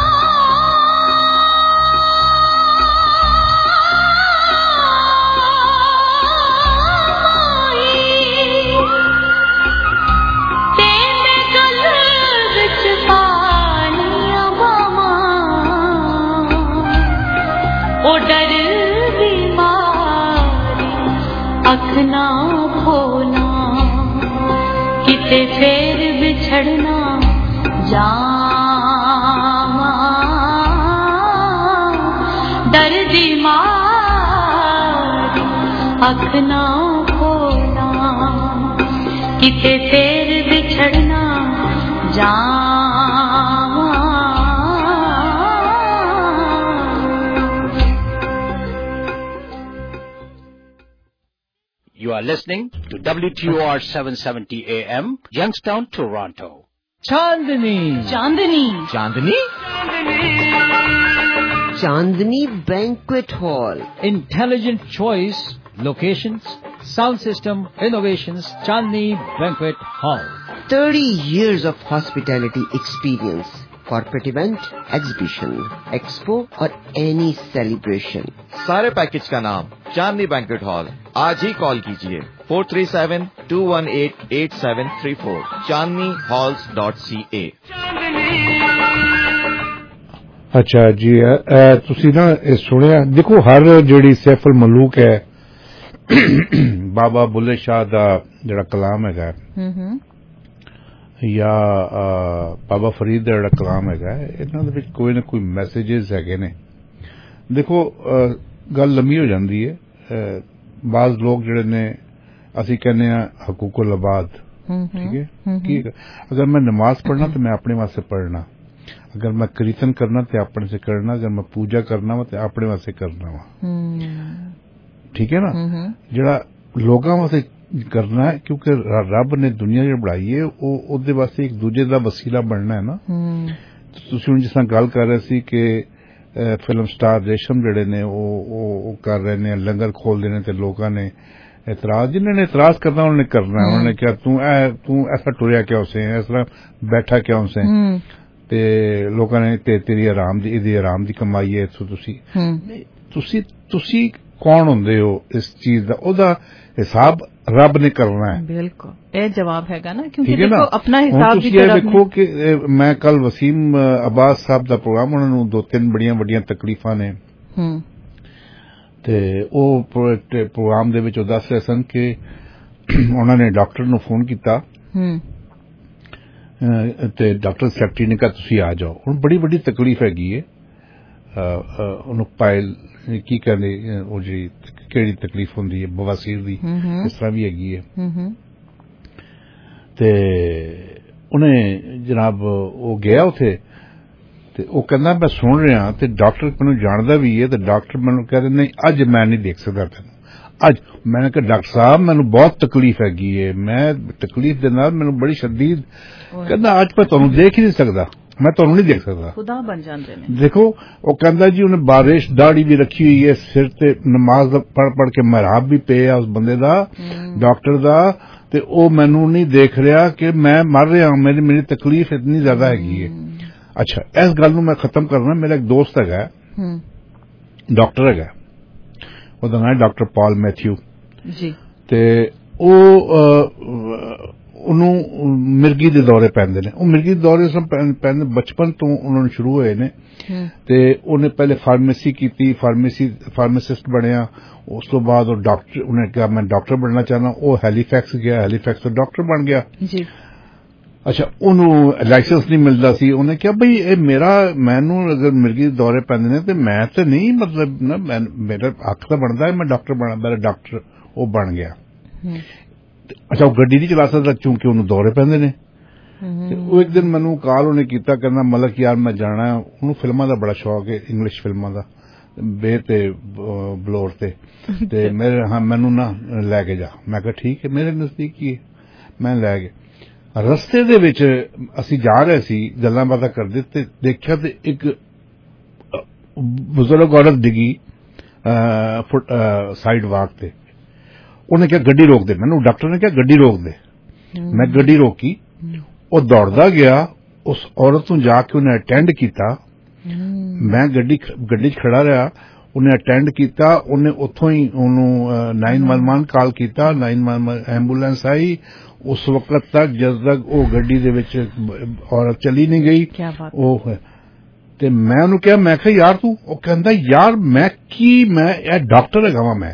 अख ना खोना किते फेर बिछड़ना जावा डर दी मारी अख ना खोना किते फेर बिछड़ना जावा You are listening to WTOR 770 AM, Youngstown, Toronto. Chandni. Chandni. Chandni. Chandni Banquet Hall. Intelligent choice, locations, sound system, innovations, Chandni Banquet Hall. 30 years of hospitality experience. Corporate event, exhibition, expo और any celebration. सारे package का नाम चांदनी banquet hall. आज ही call कीजिए 437-218-8734 chandnihalls.ca. अच्छा जी, ਤੁਸੀਂ ਨਾ ਇਹ ਸੁਣਿਆ, ਦੇਖੋ ਹਰ ਜਿਹੜੀ ਸੈਫ ਅਲ ਮਲੂਕ ਹੈ ਬਾਬਾ ਬੁੱਲੇ ਸ਼ਾਹ ਦਾ ਜਿਹੜਾ ਕਲਾਮ ਹੈਗਾ ਜਾਂ ਬਾਬਾ ਫਰੀਦ ਦਾ ਜਿਹੜਾ ਕਲਾਮ ਹੈਗਾ, ਇਹਨਾਂ ਦੇ ਵਿੱਚ ਕੋਈ ਨਾ ਕੋਈ ਮੈਸੇजेस ਹੈਗੇ ਨੇ. ਦੇਖੋ ਗੱਲ ਲੰਮੀ ਹੋ ਜਾਂਦੀ ਹੈ. ਬਾਜ਼ ਲੋਕ ਜਿਹੜੇ ਨੇ ਅਸੀਂ ਕਹਿੰਦੇ ਆ ਹਕੂਕੁਲ ਆਬਾਦ, ਠੀਕ ਹੈ ਕਿ ਅਗਰ ਮੈਂ ਨਮਾਜ਼ ਪੜ੍ਹਨਾ ਤਾਂ ਮੈਂ ਆਪਣੇ ਵਾਸਤੇ ਪੜ੍ਹਨਾ, ਅਗਰ ਮੈਂ ਕੀਰਤਨ ਕਰਨਾ ਤੇ ਆਪਣੇ ਸੇ ਕਰਨਾ, ਅਗਰ ਮੈਂ ਪੂਜਾ ਕਰਨਾ ਵਾ ਤੇ ਆਪਣੇ ਵਾਸਤੇ ਕਰਨਾ ਵਾ, ਠੀਕ ਹੈ ਨਾ. ਜਿਹੜਾ ਲੋਕਾਂ ਵਾਸਤੇ ਕਰਨਾ ਹੈ, ਕਿਉਂਕਿ ਰੱਬ ਨੇ ਦੁਨੀਆ ਜਿਹੜੀ ਬਣਾਈ ਹੈ ਉਹ ਉਹਦੇ ਵਾਸਤੇ ਇੱਕ ਦੂਜੇ ਦਾ ਵਸੀਲਾ ਬਣਨਾ ਹੈ ਨਾ. ਤੁਸੀਂ ਹੁਣ ਜਿਸ ਤਰ੍ਹਾਂ ਗੱਲ ਕਰ ਰਹੇ ਸੀ ਕਿ ਫਿਲਮ ਸਟਾਰ ਰੇਸ਼ਮ ਜਿਹੜੇ ਨੇ ਉਹ ਕਰ ਰਹੇ ਨੇ, ਲੰਗਰ ਖੋਲਦੇ ਨੇ ਤੇ ਲੋਕਾਂ ਨੇ ਇਤਰਾਜ਼, ਜਿਨ੍ਹਾਂ ਨੇ ਇਤਰਾਜ਼ ਕਰਨਾ ਉਹਨਾਂ ਨੇ ਕਰਨਾ. ਉਹਨਾਂ ਨੇ ਕਿਹਾ ਤੂੰ ਐਸਾ ਟੁਰਿਆ ਕਿਉਂ ਸੇ, ਇਸ ਤਰ੍ਹਾਂ ਬੈਠਾ ਕਿਉਂ ਸੇ, ਤੇ ਲੋਕਾਂ ਨੇ ਤੇਰੀ ਆਰਾਮ ਦੀ, ਇਹਦੀ ਆਰਾਮ ਦੀ ਕਮਾਈ ਹੈ, ਤੁਸੀਂ ਕੌਣ ਹੁੰਦੇ ਹੋ ਇਸ ਚੀਜ਼ ਦਾ, ਉਹਦਾ ਹਿਸਾਬ ਰੱਬ ਨੇ ਕਰਨਾ ਹੈ. ਬਿਲਕੁਲ ਇਹ ਜਵਾਬ ਹੈਗਾ ਨਾ, ਕਿਉਂਕਿ ਦੇਖੋ ਆਪਣਾ ਹਿਸਾਬ ਵੀ ਤੁਸੀਂ ਦੇਖੋ ਕਿ ਮੈਂ ਕੱਲ ਵਸੀਮ ਅਬਾਸ ਸਾਹਿਬ ਦਾ ਪ੍ਰੋਗਰਾਮ, ਉਹਨਾਂ ਨੂੰ 2-3 ਬੜੀਆਂ ਵੱਡੀਆਂ ਤਕਲੀਫਾਂ ਨੇ ਤੇ ਉਹ ਪ੍ਰੋਗਰਾਮ ਦੇ ਵਿੱਚ ਉਹ ਦੱਸ ਰਹੇ ਸਨ ਕਿ ਉਹਨਾਂ ਨੇ ਡਾਕਟਰ ਨੂੰ ਫੋਨ ਕੀਤਾ ਤੇ ਡਾਕਟਰ ਸੈਕਟਰੀ ਨੇ ਕਿਹਾ ਤੁਸੀਂ ਆ ਜਾਓ. ਹੁਣ ਬੜੀ ਵੱਡੀ ਤਕਲੀਫ ਹੈਗੀ ਹੈ, ਉਹਨੂੰ ਪਾਇਲ ਕੀ ਕਹਿੰਦੇ, ਉਹ ਜੀ ਕਿਹੜੀ ਤਕਲੀਫ ਹੁੰਦੀ ਹੈ, ਬਵਾਸੀਰ ਦੀ, ਇਸ ਤਰ੍ਹਾਂ ਵੀ ਹੈਗੀ ਹੈ. ਤੇ ਉਹਨੇ ਜਨਾਬ ਉਹ ਗਿਆ ਉੱਥੇ ਤੇ ਉਹ ਕਹਿੰਦਾ ਮੈਂ ਸੁਣ ਰਿਹਾ, ਤੇ ਡਾਕਟਰ ਮੈਨੂੰ ਜਾਣਦਾ ਵੀ ਹੈ, ਤੇ ਡਾਕਟਰ ਮੈਨੂੰ ਕਹਿੰਦੇ ਨਹੀਂ ਅੱਜ ਮੈਂ ਨਹੀਂ ਦੇਖ ਸਕਦਾ ਤੈਨੂੰ ਅੱਜ. ਮੈਂ ਕਿਹਾ ਡਾਕਟਰ ਸਾਹਿਬ ਮੈਨੂੰ ਬਹੁਤ ਤਕਲੀਫ ਹੈਗੀ ਹੈ, ਮੈਂ ਤਕਲੀਫ ਦੇ ਨਾਲ ਮੈਨੂੰ ਬੜੀ ਸ਼ਦੀਦ. ਕਹਿੰਦਾ ਅੱਜ ਮੈਂ ਤੁਹਾਨੂੰ ਦੇਖ ਹੀ ਨਹੀਂ ਸਕਦਾ, ਮੈਂ ਤੁਹਾਨੂੰ ਨਹੀਂ ਦੇਖ ਸਕਦਾ, ਖੁਦਾ ਬਣ ਜਾਂਦੇ ਨੇ. ਦੇਖੋ ਉਹ ਕਹਿੰਦਾ ਜੀ ਉਹਨੇ ਬਾਰਿਸ਼ ਦਾੜੀ ਵੀ ਰੱਖੀ ਹੋਈ ਹੈ, ਸਿਰ ਤੇ ਨਮਾਜ਼ ਪੜ੍ਹ ਕੇ ਮਹਿਰਾਬ ਵੀ ਪਿਆ ਉਸ ਬੰਦੇ ਦਾ, ਡਾਕਟਰ ਦਾ, ਤੇ ਉਹ ਮੈਨੂੰ ਨਹੀਂ ਦੇਖ ਰਿਹਾ ਕਿ ਮੈਂ ਮਰ ਰਿਹਾ, ਮੇਰੀ ਤਕਲੀਫ ਇਤਨੀ ਜ਼ਿਆਦਾ ਹੈਗੀ ਹੈ. ਅੱਛਾ, ਇਸ ਗੱਲ ਨੂੰ ਮੈਂ ਖਤਮ ਕਰਨਾ. ਮੇਰਾ ਇੱਕ ਦੋਸਤ ਹੈਗਾ, ਡਾਕਟਰ ਹੈਗਾ, ਉਹਦਾ ਨਾਮ ਡਾਕਟਰ ਪਾਲ ਮੈਥਿਊ ਜੀ, ਤੇ ਉਹਨੂੰ ਮਿਰਗੀ ਦੇ ਦੌਰੇ ਪੈਂਦੇ ਨੇ. ਉਹ ਮਿਰਗੀ ਦੇ ਦੌਰੇ ਪੈਂਦੇ ਬਚਪਨ ਤੋਂ ਉਹਨਾਂ ਨੂੰ ਸ਼ੁਰੂ ਹੋਏ ਨੇ, ਤੇ ਉਹਨੇ ਪਹਿਲੇ ਫਾਰਮੇਸੀ ਕੀਤੀ, ਫਾਰਮਾਸਿਸਟ ਬਣਿਆ. ਉਸ ਤੋਂ ਬਾਅਦ ਉਹ ਡਾਕਟਰ, ਉਹਨੇ ਕਿਹਾ ਮੈਂ ਡਾਕਟਰ ਬਣਨਾ ਚਾਹੁੰਦਾ, ਉਹ ਹੈਲੀਫੈਕਸ ਗਿਆ, ਹੈਲੀਫੈਕਸ ਤੋਂ ਡਾਕਟਰ ਬਣ ਗਿਆ ਜੀ. ਅੱਛਾ, ਉਹਨੂੰ ਲਾਇਸੈਂਸ ਨਹੀਂ ਮਿਲਦਾ ਸੀ. ਉਹਨੇ ਕਿਹਾ ਬਈ ਇਹ ਮੈਨੂੰ ਅਗਰ ਮਿਰਗੀ ਦੇ ਦੌਰੇ ਪੈਂਦੇ ਨੇ ਤੇ ਮੈਂ ਤੇ ਨਹੀਂ, ਮਤਲਬ ਨਾ ਮੇਰਾ ਹੱਕ ਤਾਂ ਬਣਦਾ ਹੈ ਮੈਂ ਡਾਕਟਰ ਬਣਾ. ਮੇਰਾ ਡਾਕਟਰ ਉਹ ਬਣ ਗਿਆ. ਅੱਛਾ, ਉਹ ਗੱਡੀ ਨਹੀਂ ਚਲਾ ਸਕਦਾ ਕਿਉਂਕਿ ਉਹਨੂੰ ਦੌਰੇ ਪੈਂਦੇ ਨੇ. ਤੇ ਉਹ ਇੱਕ ਦਿਨ ਮੈਨੂੰ ਕਾਲ ਉਹਨੇ ਕੀਤਾ, ਕਹਿੰਦਾ ਮਲਕ ਯਾਰ ਮੈਂ ਜਾਣਾ, ਉਹਨੂੰ ਫਿਲਮਾਂ ਦਾ ਬੜਾ ਸ਼ੌਕ ਹੈ, ਇੰਗਲਿਸ਼ ਫਿਲਮਾਂ ਦਾ, ਬੇ ਤੇ ਬਲੋਰ ਤੇ ਮੈਨੂੰ ਨਾ ਲੈ ਕੇ ਜਾ. ਮੈਂ ਕਿਹਾ ਠੀਕ ਹੈ, ਮੇਰੇ ਨਜ਼ਦੀਕ ਹੀ ਹੈ, ਮੈਂ ਲੈ ਗਿਆ. ਰਸਤੇ ਦੇ ਵਿੱਚ ਅਸੀਂ ਜਾ ਰਹੇ ਸੀ, ਗੱਲਾਂ ਬਾਤਾਂ ਕਰਦੇ ਤੇ ਦੇਖਿਆ ਤੇ ਇੱਕ ਬਜ਼ੁਰਗ ਔਰਤ ਡਿੱਗੀ ਸਾਈਡ ਵਾਕ ਤੇ। ਉਹਨੇ ਕਿਹਾ ਗੱਡੀ ਰੋਕ ਦੇ, ਮੈਨੂੰ ਡਾਕਟਰ ਨੇ ਕਿਹਾ ਗੱਡੀ ਰੋਕ ਦੇ। ਮੈਂ ਗੱਡੀ ਰੋਕੀ, ਉਹ ਦੌੜਦਾ ਗਿਆ, ਉਸ ਔਰਤ ਨੂੰ ਜਾ ਕੇ ਉਹਨੇ ਅਟੈਂਡ ਕੀਤਾ। ਮੈਂ ਗੱਡੀ 'ਚ ਖੜਾ ਰਿਹਾ, ਉਹਨੇ ਅਟੈਂਡ ਕੀਤਾ। ਉਹਨੇ ਉੱਥੋਂ ਹੀ ਉਹਨੂੰ 911 ਕਾਲ ਕੀਤਾ, 911 ਐਂਬੂਲੈਂਸ ਆਈ। ਉਸ ਵਕਤ ਤੱਕ ਜਦ ਤੱਕ ਉਹ ਗੱਡੀ ਦੇ ਵਿੱਚ ਔਰਤ ਚਲੀ ਨਹੀਂ ਗਈ। ਉਹ ਤੇ ਮੈਂ ਉਹਨੂੰ ਕਿਹਾ, ਮੈਂ ਕਿਹਾ ਯਾਰ ਤੂੰ, ਉਹ ਕਹਿੰਦਾ ਯਾਰ ਮੈਂ ਇਹ ਡਾਕਟਰ ਹੈਗਾ ਵਾਂ,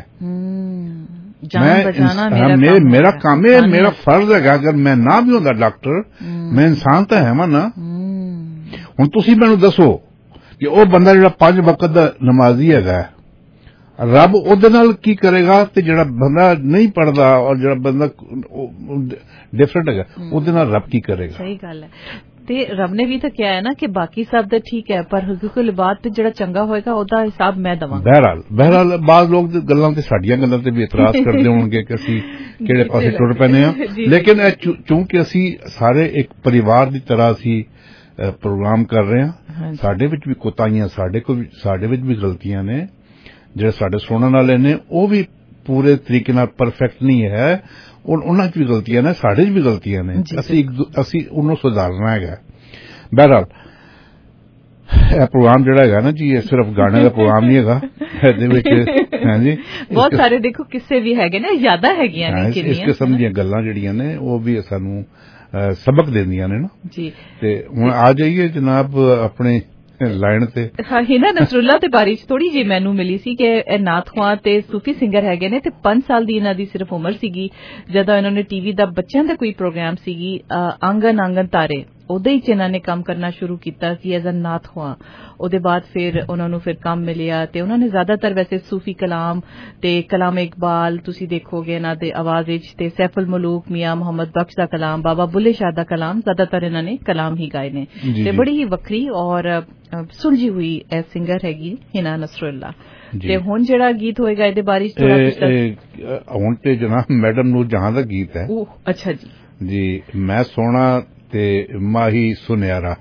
ਮੇਰਾ ਕੰਮ ਹੈ, ਮੇਰਾ ਫਰਜ਼ ਹੈਗਾ। ਅਗਰ ਮੈਂ ਨਾ ਵੀ ਹੁੰਦਾ ਡਾਕਟਰ, ਮੈਂ ਇਨਸਾਨ ਤਾਂ ਹੈ ਨਾ। ਹੁਣ ਤੁਸੀਂ ਮੈਨੂੰ ਦੱਸੋ ਕਿ ਉਹ ਬੰਦਾ ਜਿਹੜਾ 5 ਵਕਤ ਦਾ ਨਮਾਜ਼ੀ ਹੈਗਾ, ਰੱਬ ਉਹਦੇ ਨਾਲ ਕੀ ਕਰੇਗਾ, ਤੇ ਜਿਹੜਾ ਬੰਦਾ ਨਹੀਂ ਪੜਦਾ ਔਰ ਜਿਹੜਾ ਬੰਦਾ ਡਿਫਰੈਂਟ ਹੈਗਾ, ਉਹਦੇ ਨਾਲ ਰੱਬ ਕੀ ਕਰੇਗਾ? ਸਹੀ ਗੱਲ ਹੈ। ਤੇ ਰੱਬ ਨੇ ਵੀ ਤਾਂ ਕਿਹਾ ਹੈ ਨਾ ਕਿ ਬਾਕੀ ਸਭ ਤਾਂ ਠੀਕ ਹੈ, ਪਰ ਹਕੂਕੁਲ ਇਬਾਦ ਤੇ ਜਿਹੜਾ ਚੰਗਾ ਹੋਏਗਾ ਉਹਦਾ ਹਿਸਾਬ ਮੈਂ ਦਵਾਂਗਾ। ਬਹਰਹਾਲ ਬਾਜ਼ ਲੋਕ ਗੱਲਾਂ ਤੇ ਸਾਡੀਆਂ ਗੱਲਾਂ ਤੇ ਵੀ ਇਤਰਾਜ਼ ਕਰਦੇ ਹੋਣਗੇ ਕਿ ਅਸੀਂ ਕਿਹੜੇ ਪਾਸੇ ਟੁਰ ਪੈਨੇ ਆ, ਲੇਕਿਨ ਚੂੰਕਿ ਅਸੀਂ ਸਾਰੇ ਇੱਕ ਪਰਿਵਾਰ ਦੀ ਤਰ੍ਹਾਂ ਅਸੀਂ ਪ੍ਰੋਗਰਾਮ ਕਰ ਰਹੇ ਹਾਂ, ਸਾਡੇ ਵਿੱਚ ਵੀ ਕੋਤਾਹੀਆਂ, ਸਾਡੇ ਵਿੱਚ ਵੀ ਗਲਤੀਆਂ ਨੇ। ਜਿਹੜੇ ਸਾਡੇ ਸੁਣਨ ਵਾਲੇ ਨੇ ਉਹ ਵੀ ਪੂਰੇ ਤਰੀਕੇ ਨਾਲ ਪਰਫੈਕਟ ਨਹੀਂ ਹੈ, ਉਹਨਾਂ 'ਚ ਵੀ ਗਲਤੀਆਂ ਨੇ, ਸਾਡੇ 'ਚ ਵੀ ਗਲਤੀਆਂ ਨੇ। ਅਸੀਂ ਉਹਨੂੰ ਸੁਧਾਰਨਾ ਹੈਗਾ। ਬਹਰਹਾਲ ਇਹ ਪ੍ਰੋਗਰਾਮ ਜਿਹੜਾ ਹੈਗਾ ਨਾ ਜੀ, ਇਹ ਸਿਰਫ ਗਾਣੇ ਦਾ ਪ੍ਰੋਗਰਾਮ ਨਹੀਂ ਹੈਗਾ, ਇਹਦੇ ਵਿੱਚ ਹਾਂਜੀ ਬਹੁਤ ਸਾਰੇ ਦੇਖੋ ਕਿਸੇ ਵੀ ਹੈਗੇ ਨੇ, ਯਾਦਾਂ ਹੈਗੀਆਂ ਨੇ ਕਿੰਨੀਆਂ। ਇਸ ਕਿਸਮ ਦੀਆਂ ਗੱਲਾਂ ਜਿਹੜੀਆਂ ਨੇ ਉਹ ਵੀ ਸਾਨੂੰ ਸਬਕ ਦਿੰਦੀਆਂ ਨੇ ਨਾ ਜੀ। ਤੇ ਹੁਣ ਆ ਜਾਈਏ ਜਨਾਬ ਆਪਣੇ ਲਾਈਨ ਤੇ। ਹਿਨਾ ਨਸਰੁੱਲਾ ਦੇ ਬਾਰੇ ਚ ਥੋੜੀ ਜਿਹੀ ਮੈਨੂੰ ਮਿਲੀ ਸੀ ਕਿ ਇਹ ਨਾਥਖਵਾਂ ਤੇ ਸੂਫੀ ਸਿੰਗਰ ਹੈਗੇ ਨੇ, ਤੇ 5 ਸਾਲ ਦੀ ਇਹਨਾਂ ਦੀ ਸਿਰਫ ਉਮਰ ਸੀਗੀ ਜਦੋਂ ਇਹਨਾਂ ਨੇ ਟੀਵੀ ਦਾ ਬੱਚਿਆਂ ਦਾ ਕੋਈ ਪ੍ਰੋਗਰਾਮ ਸੀਗੀ ਆਂਗਨ ਤਾਰੇ, ਉਹਦੇ ਹੀ ਚ ਇਹਨਾਂ ਨੇ ਕੰਮ ਕਰਨਾ ਸ਼ੁਰੂ ਕੀਤਾ ਸੀ ਐਜ਼ ਅ ਨਾਥਖਵਾਂ। ਉਹਦੇ ਬਾਅਦ ਫਿਰ ਉਹਨਾਂ ਨੂੰ ਫਿਰ ਕੰਮ ਮਿਲਿਆ ਤੇ ਉਹਨਾਂ ਨੇ ਜ਼ਿਆਦਾਤਰ ਵੈਸੇ ਸੂਫੀ ਕਲਾਮ ਤੇ ਕਲਾਮ ਇਕਬਾਲ ਤੁਸੀਂ ਦੇਖੋਗੇ ਇਹਨਾਂ ਦੇ ਆਵਾਜ਼ ਵਿੱਚ, ਤੇ ਸੈਫੁਲ ਮਲੂਕ, ਮੀਆਂ ਮੁਹੰਮਦ ਬਖਸ਼ ਦਾ ਕਲਾਮ, ਬਾਬਾ ਬੁੱਲੇ ਸ਼ਾਹ ਦਾ ਕਲਾਮ, ਜ਼ਿਆਦਾਤਰ ਇਹਨਾਂ ਨੇ ਕਲਾਮ ਹੀ ਗਾਏ ਨੇ। ਤੇ ਬੜੀ ਹੀ ਵੱਖਰੀ ਔਰ ਸੁਲਝੀ ਹੋਈ ਇਹ ਸਿੰਗਰ ਹੈਗੀ ਹਿਨਾ ਨਸਰੁੱਲਾ। ਤੇ ਹੁਣ ਜਿਹੜਾ ਗੀਤ ਹੋਏਗਾ ਇਹਦੇ ਬਾਰੇ ਹੁਣ ਤੇ ਜਨਾਬ ਮੈਡਮ ਨੂਰ ਜਹਾਂ ਦਾ ਗੀਤ ਹੈ। ਅੱਛਾ ਜੀ ਜੀ, ਮੈਂ ਸੋਹਣਾ ਤੇ ਮਾਹੀ ਸੁਨਿਆਰਾ।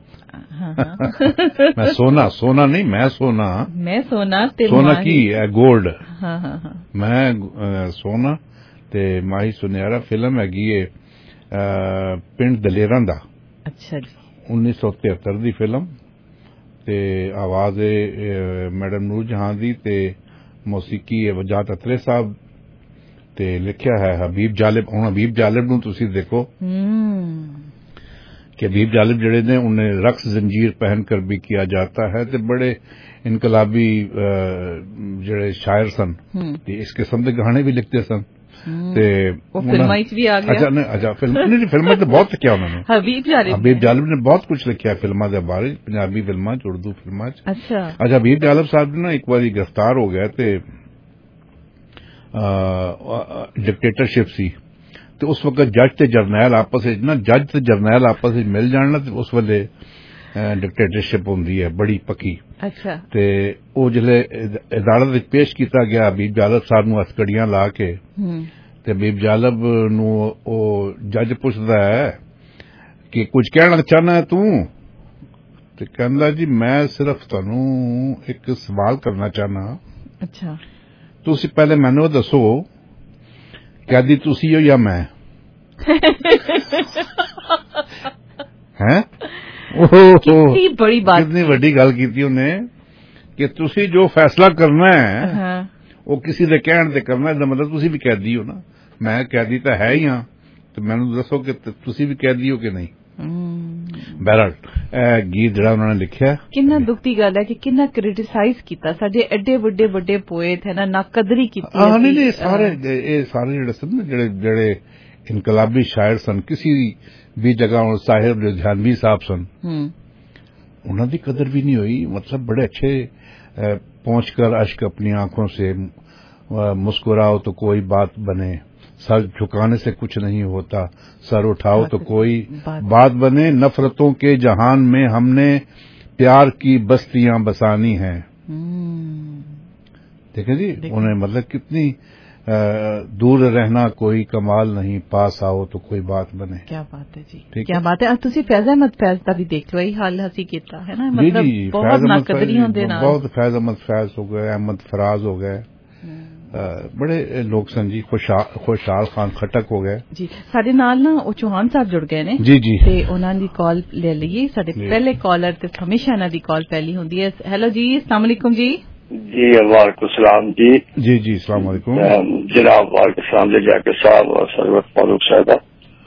ਮੈਂ ਸੋਨਾ ਨਹੀਂ, ਮੈਂ ਸੋਨਾ ਤੇ ਸੋਨਾ ਕੀ ਹੈ ਗੋਲਡ। ਮੈਂ ਸੋਨਾ ਤੇ ਮਾਹੀ ਸੁਨਿਆਰਾ ਫਿਲਮ ਹੈਗੀ ਏ ਪਿੰਡ ਦਲੇਰਾਂ ਦਾ। ਅੱਛਾ ਜੀ, 1973 ਦੀ ਫਿਲਮ ਤੇ ਆਵਾਜ਼ ਹੈ ਮੈਡਮ ਨੂਰ ਜਹਾਂ ਦੀ ਤੇ ਮੌਸੀਕੀ ਹੈ ਵਜਾਤ ਅਤਰੇ ਸਾਹਿਬ ਤੇ ਲਿਖਿਆ ਹੈ ਹਬੀਬ ਜਾਲਿਬ। ਹੁਣ ਹਬੀਬ ਜਾਲਿਬ ਨੂੰ ਤੁਸੀਂ ਦੇਖੋ कि हबीब जालिब जड़े ने उन्हें रक्स जंजीर पहनकर भी किया जाता है, तो बड़े इनकलाबी जड़े शायर सन ते इस किस्म के गाने भी लिखते सन। फिल्म तो बहुत लिखा उन्होंने। हबीब जालिब ने बहुत कुछ लिखा फिल्मों के बारे, पंजाबी फिल्मों उर्दू फिल्मों। अच्छा, हबीब जालिब साहब ना एक बार गिरफ्तार हो गया थे, डिक्टेटरशिप सी, तो उस वक्त जज ते जरनैल आपस में मिल जाना, तो उस वेले डिक्टेटरशिप होंदी है बड़ी पक्की। अच्छा, ते ओ जिले अदालत विच पेश किया गया हबीब जालिब साहब नूं हथकड़ियां ला के, ते हबीब जालिब नूं ओ जज पुछदा है कि कुछ कहना चाहना है तू, ते कहंदा जी मैं सिर्फ तुहानूं एक सवाल करना चाहना। अच्छा, तुसीं पहले मैनूं दसो कैदी तुसी हो या मैं? हैं? कितनी बड़ी बात, कितनी बड़ी गल की उन्हें कि तुसी जो फैसला करना है वो किसी दे कहण ते करना, इसदा मतलब तुसी भी कैदी हो ना। मैं कैदी तो है ही हाँ, तो मैनूं दसो कि तुसी भी कैदी हो कि नहीं। बहरहाल गीत जिहड़ा उन्होंने लिखिया किन्ना दुख दी गल है कि किन्ना क्रिटिसाइज कीता साडे एडे बड़े पोएट है ना कदरी कीती। नहीं सारे जिहड़े सन जिहड़े इनकलाबी शायर सन, किसी भी जगह साहिब लुधियानवी साहब सन, उन्हां दी कदर भी नहीं हुई। मतलब बड़े अच्छे पहुंच कर अश्क अपनी आंखों से मुस्कुराओ तो कोई बात बने, सर झुकाने से कुछ नहीं होता, सर उठाओ तो कोई बात बने, नफरतों के जहान में हमने प्यार की बस्तियां बसानी हैं। देखें जी उन्हें मतलब कितनी दूर रहना कोई कमाल नहीं, पास आओ तो कोई बात बने। क्या बात है जी, क्या बात है। तुसी फैज़ अहमद फैज़ दा भी देख लो, यही हाल हसी कीता है ना, मतलब बहुत नाकदरी होंदे ना, बहुत फैज़ अहमद फैज़ हो गए, अहमद फराज हो गए, बड़े लोग सन जी। खुशहाल खान खटक हो गए जी। साडे नाल ना ओ चौहान साहब जुड़ गए ने जी जी, ते उन्हां दी कॉल ले लईए। साडे पहले कॉलर ते हमेशा इन्हां दी कॉल पहली हुंदी है। हेलो जी, अस्सलाम वालेकुम जी। जी वालेकुम सलाम जी। जी जी अस्सलाम वालेकुम जनाब, वालेकुम सलाम जाकिर साहब और सरवत फारूक साहब।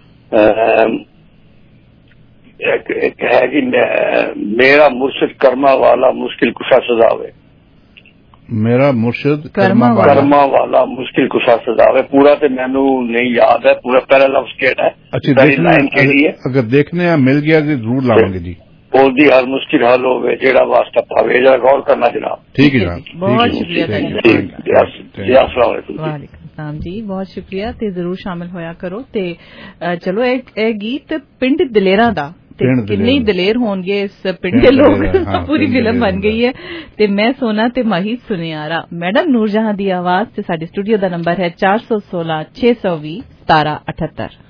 एक है कि मेरा मुर्शिद कर्मा वाला मुश्किल कुशा सजावे। मेरा मुर्शिद कर्मा वाला मुश्किल कुशा सजावे। पूरा तो मैनू नहीं याद है, पूरा पहला लफ्ज केड़ा है। अच्छा, अगर देखने मिल गया तो जरूर लाएंगे जी। बोलती हर मुश्किल हल होवे, जेड़ा वास्ता पावे, जरा गौर करना जनाब। ठीक है जनाब, बहुत शुक्रिया। अस्सलाम वालेकुम। वालेकुम सलाम जी, बहुत शुक्रिया ते जरूर शामिल होया करो। ते चलो एक गीत पिंड दलेरा दा, किन्ने दलेर होंगे इस पिंड के लोग, पूरी फिल्म बन गई है। ते मैं सोना ते माही सुनियारा, मैडम नूरजहां दी आवाज ते साडे स्टूडियो दा नंबर है 416 620 1778।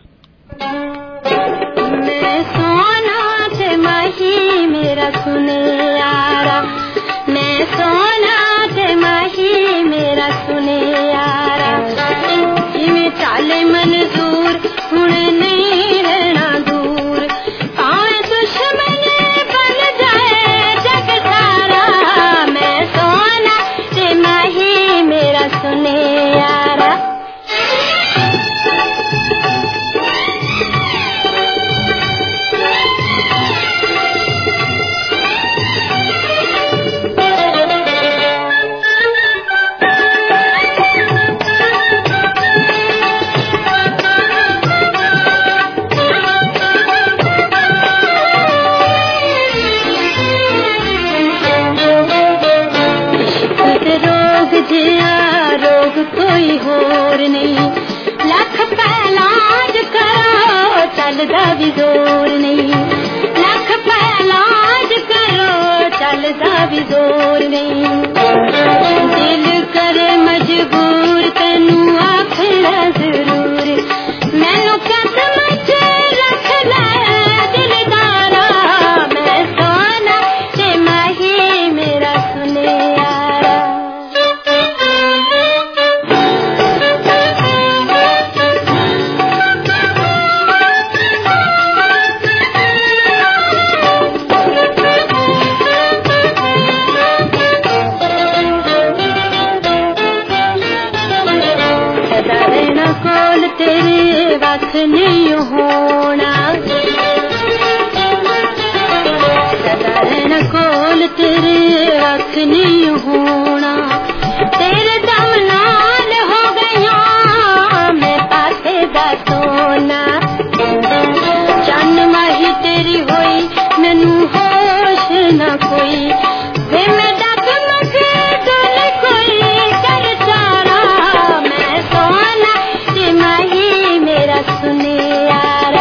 मैं सोना ते माही मेरा सुनियारा, मैं सोना ते माही मेरा सुनियारा, इवें चाले मंजूर हुण नहीं रहना दूर, भावें दुश्मन बन जाए जग सारा, मैं सोना ते माही मेरा सुनियारा। रोग कोई होर नहीं, लख पैलाज करो चलदा भी जोर नहीं, लख पैलाज करो चलदा भी जोर नहीं, दिल करे मजबूर तेनू आखना जरूर, मैनू कदम च रख ले दिलदारा, मैं सोना ते माही मेरा सुनियारा। तेरे वक्त नहीं होना, सदा कोल तेरे वक्त नहीं होना, तेरे दम नाल हो गया मैं पासे दा सोना, चन्न माही तेरी होई मैनू होश न कोई, वे मैं डगमग डोल कोई कर चारा, मैं सोना ते माही मेरा सुनियारा।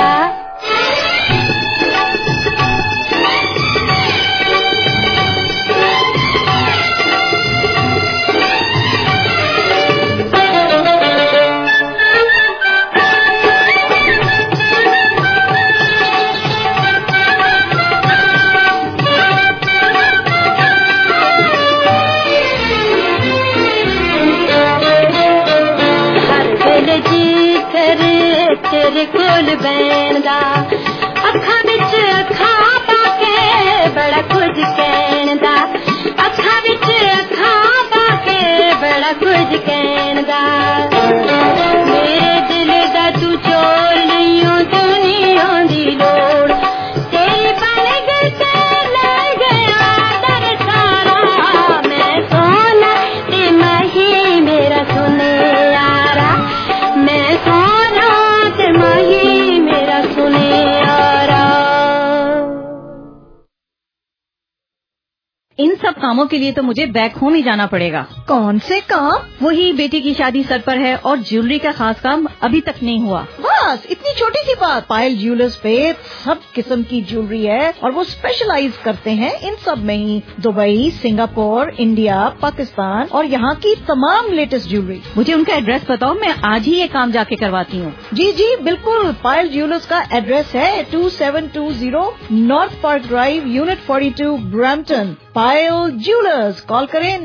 तेरे कोल बैन दा, अखां विच अखां पाके बड़ा कुछ कहण दा, अखां विच अखां पाके बड़ा कुछ कहण दा, मेरे दिल दा तू चोर नहीं हो, दुनिया दी लोड़ तेरी बन गई ते ले गया दर सारा, मैं सोना ते माही मेरा सुनियारा, मैं सोना ते माही मेरा सुनियारा। इन सब कामों के लिए तो मुझे बैक होम ही जाना पड़ेगा। कौन से काम? वही बेटी की शादी सर पर है और ज्वेलरी का खास काम अभी तक नहीं हुआ। बस इतनी छोटी सी बात। पायल ज्वेलर्स पे सब किस्म की ज्वेलरी है और वो स्पेशलाइज करते हैं इन सब में ही। दुबई, सिंगापुर, इंडिया, पाकिस्तान और यहाँ की तमाम लेटेस्ट ज्वेलरी। मुझे उनका एड्रेस बताओ, मैं आज ही ये काम जाके करवाती हूँ। जी जी बिल्कुल। पायल ज्वेलर्स का एड्रेस है 2720 north park drive, unit 42, Brampton. Payal jewellers. Call करें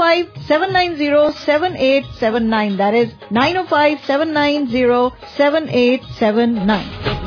905-790-7879। That is 905-790-7879।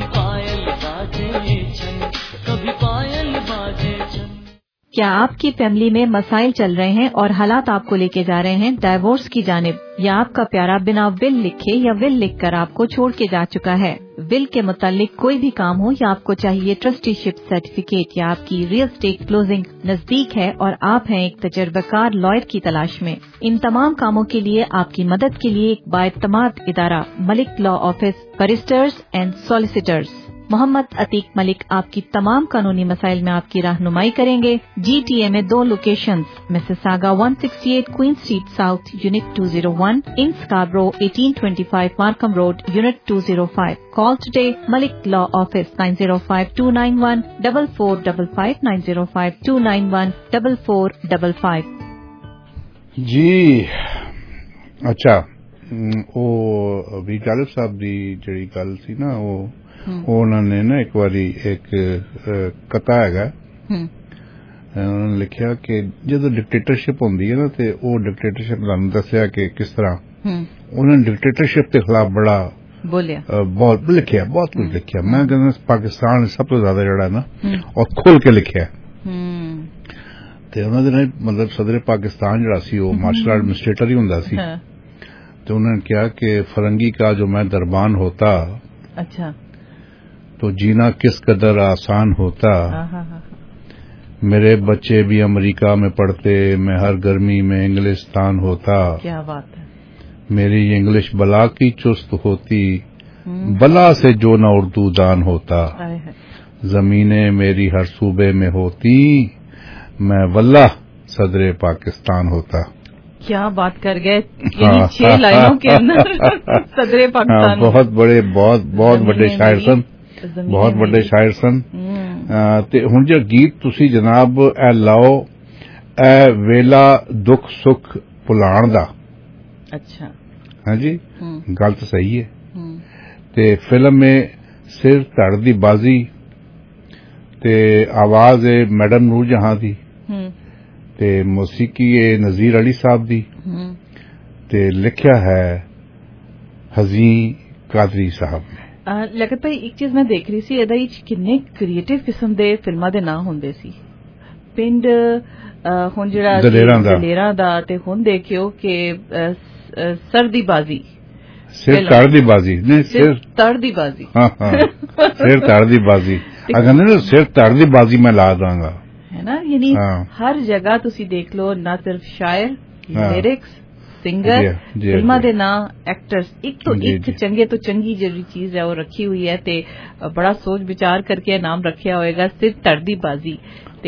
क्या आपकी फैमिली में मसाइल चल रहे हैं और हालात आपको लेके जा रहे हैं डाइवोर्स की जानिब, या आपका प्यारा बिना विल लिखे या विल लिखकर आपको छोड़ के जा चुका है? विल के मुतालिक कोई भी काम हो या आपको चाहिए ट्रस्टीशिप सर्टिफिकेट या आपकी रियल एस्टेट क्लोजिंग नजदीक है और आप हैं एक तजर्बाकार लॉयर की तलाश में, इन तमाम कामों के लिए आपकी मदद के लिए एक बाएतमाद इदारा Malik law office barristers and solicitors Mohammad Atiq Malik आपकी तमाम कानूनी मसाइल में आपकी रहनुमाई करेंगे। GTA में 2 locations, Mississauga 168 Queen street south, unit 201, in Scarborough 1825 Markham road, unit 205। Call today Malik law office 905-291-4455 905-291-4455। जी अच्छा, वो अभी गालिब साहब दी जड़ी गल सी ना, वो उन्होंने ना एक बारी एक कथा हैगा, उन्होंने लिखा कि जो डिक्टेटरशिप होंदी है ना, ते वो डिक्टेटरशिप तुहानू दस्सिया कि किस तरह उन्होंने डिक्टेटरशिप के खिलाफ बड़ा बोलिया, बहुत लिखिया, बहुत कुछ लिखिया। मैं कहना पाकिस्तान सब तो ज्यादा जड़ा ना और खोल के लिखिया। ते उन्होंने मतलब सदर पाकिस्तान जड़ा सी वो मार्शल आर्ट एडमिनिस्ट्रेटर ही हुंदा सी। तो उन्होंने कहा कि फरंगी का जो मैं दरबान होता, अच्छा, तो जीना किस कदर आसान होता। मेरे बच्चे भी अमेरिका में पढ़ते, मैं हर गर्मी में इंग्लिस्तान होता। क्या बात है। मेरी इंग्लिश बला की चुस्त होती, बला से जो न उर्दू दान होता। जमीनें मेरी हर सूबे में होती, मैं वल्लाह सदरे पाकिस्तान होता। क्या बात कर गए, यानी 6 लाइनों के अंदर सदरे पाकिस्तान। बहुत बड़े बहुत बड़े शायर सन, बहुत बड़े शायर सन। ते हुण जो गीत तुसी जनाब ए लाओ, ए वेला दुख सुख भुलाण दा। अच्छा, हाँ जी, गल तो सही है। ते फिल्म में सिर धड़ दी बाजी, ते आवाज है मैडम नूर जहां दी, ते मौसीकी है नजीर अली साहब दी, ते लिखा है हज़ी कादरी साहब ने। लगत भाई एक चीज मैं देख रही सी, ਇਹਦਾ ਵਿੱਚ ਕਿੰਨੇ ਕ੍ਰੀਏਟਿਵ ਕਿਸਮ ਦੇ ਫਿਲਮਾਂ ਦੇ ਨਾਂ ਹੁੰਦੇ ਸੀ। ਪਿੰਡ ਹੁਣ ਜਿਹੜਾ ਦਲੇਰਾਂ ਦਾ, ਤੇ ਹੁਣ ਦੇਖਿਓ ਕਿ ਸਰਦੀ ਬਾਜ਼ੀ, ਸਿਰ ਤੜ ਦੀ ਬਾਜ਼ੀ, ਨਹੀਂ ਸਿਰ ਤੜ ਦੀ ਬਾਜ਼ੀ। ਹਾਂ ਸਿਰ ਤੜ ਦੀ ਬਾਜ਼ੀ, ਅਗਰ ਨਾ ਸਿਰ ਤੜ ਦੀ ਬਾਜ਼ੀ ਮੈਂ ਲਾ ਦਾਂਗਾ, है ना। यानी हर जगह तुसी देख लो, ना सिर्फ शायर, लिरिक्स, सिंगर, फिल्मां दे नां, एक्टर्स, एक तो एक चंगे तो चंगी ਜਿਹੜੀ ਚੀਜ਼ ਹੈ ਉਹ ਰੱਖੀ ਹੋਈ ਹੈ। ਤੇ ਬੜਾ ਸੋਚ ਵਿਚਾਰ ਕਰਕੇ ਨਾਮ ਰੱਖਿਆ ਹੋਏਗਾ ਸਿਰ ਧੜਦੀ ਬਾਜ਼ੀ। ਤੇ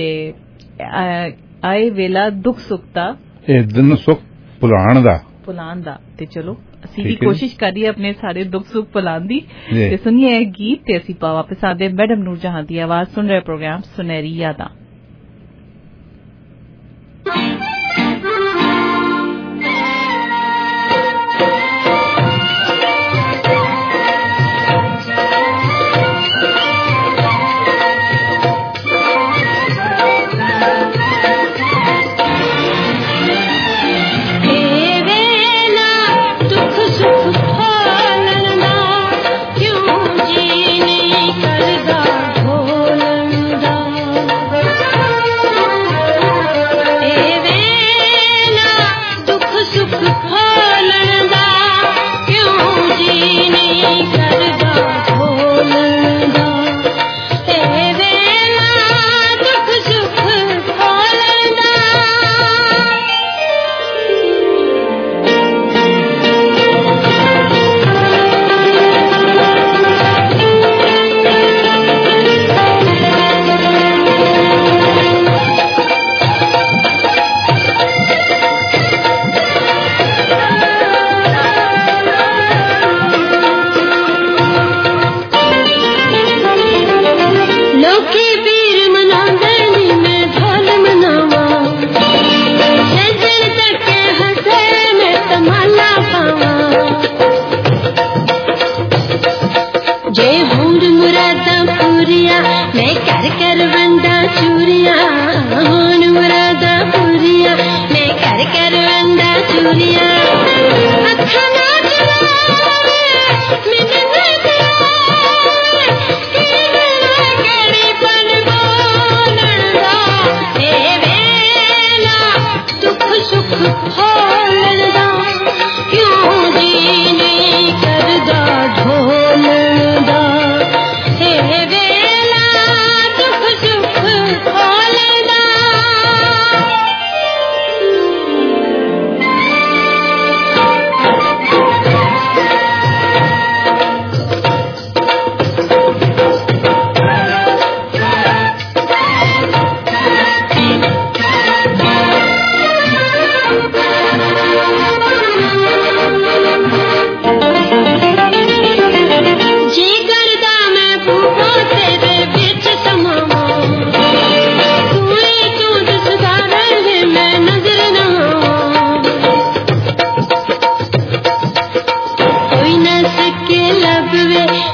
ਆਏ ਵੇਲਾ ਦੁੱਖ ਸੁੱਖਤਾ, ਇਹ ਦਿਨ ਸੁੱਖ ਭੁਲਾਣ ਦਾ। ਤੇ ਚਲੋ ਅਸੀਂ ਵੀ ਕੋਸ਼ਿਸ਼ ਕਰੀਏ ਆਪਣੇ ਸਾਰੇ ਦੁੱਖ ਸੁੱਖ ਭੁਲਾਣ ਦੀ। ਤੇ ਸੁਣੀਏ ਇਹ ਗੀਤ ਤੇ ਅਸੀਂ ਵਾਪਸ ਆਦੇ ਮੈਡਮ ਨੂਰ ਜਹਾਂ ਦੀ ਆਵਾਜ਼ ਸੁਣ ਰਹੇ ਪ੍ਰੋਗਰਾਮ ਸੁਨਹਿਰੀ ਯਾਦਾਂ। क्यों जी नहीं करदा भोलन दा।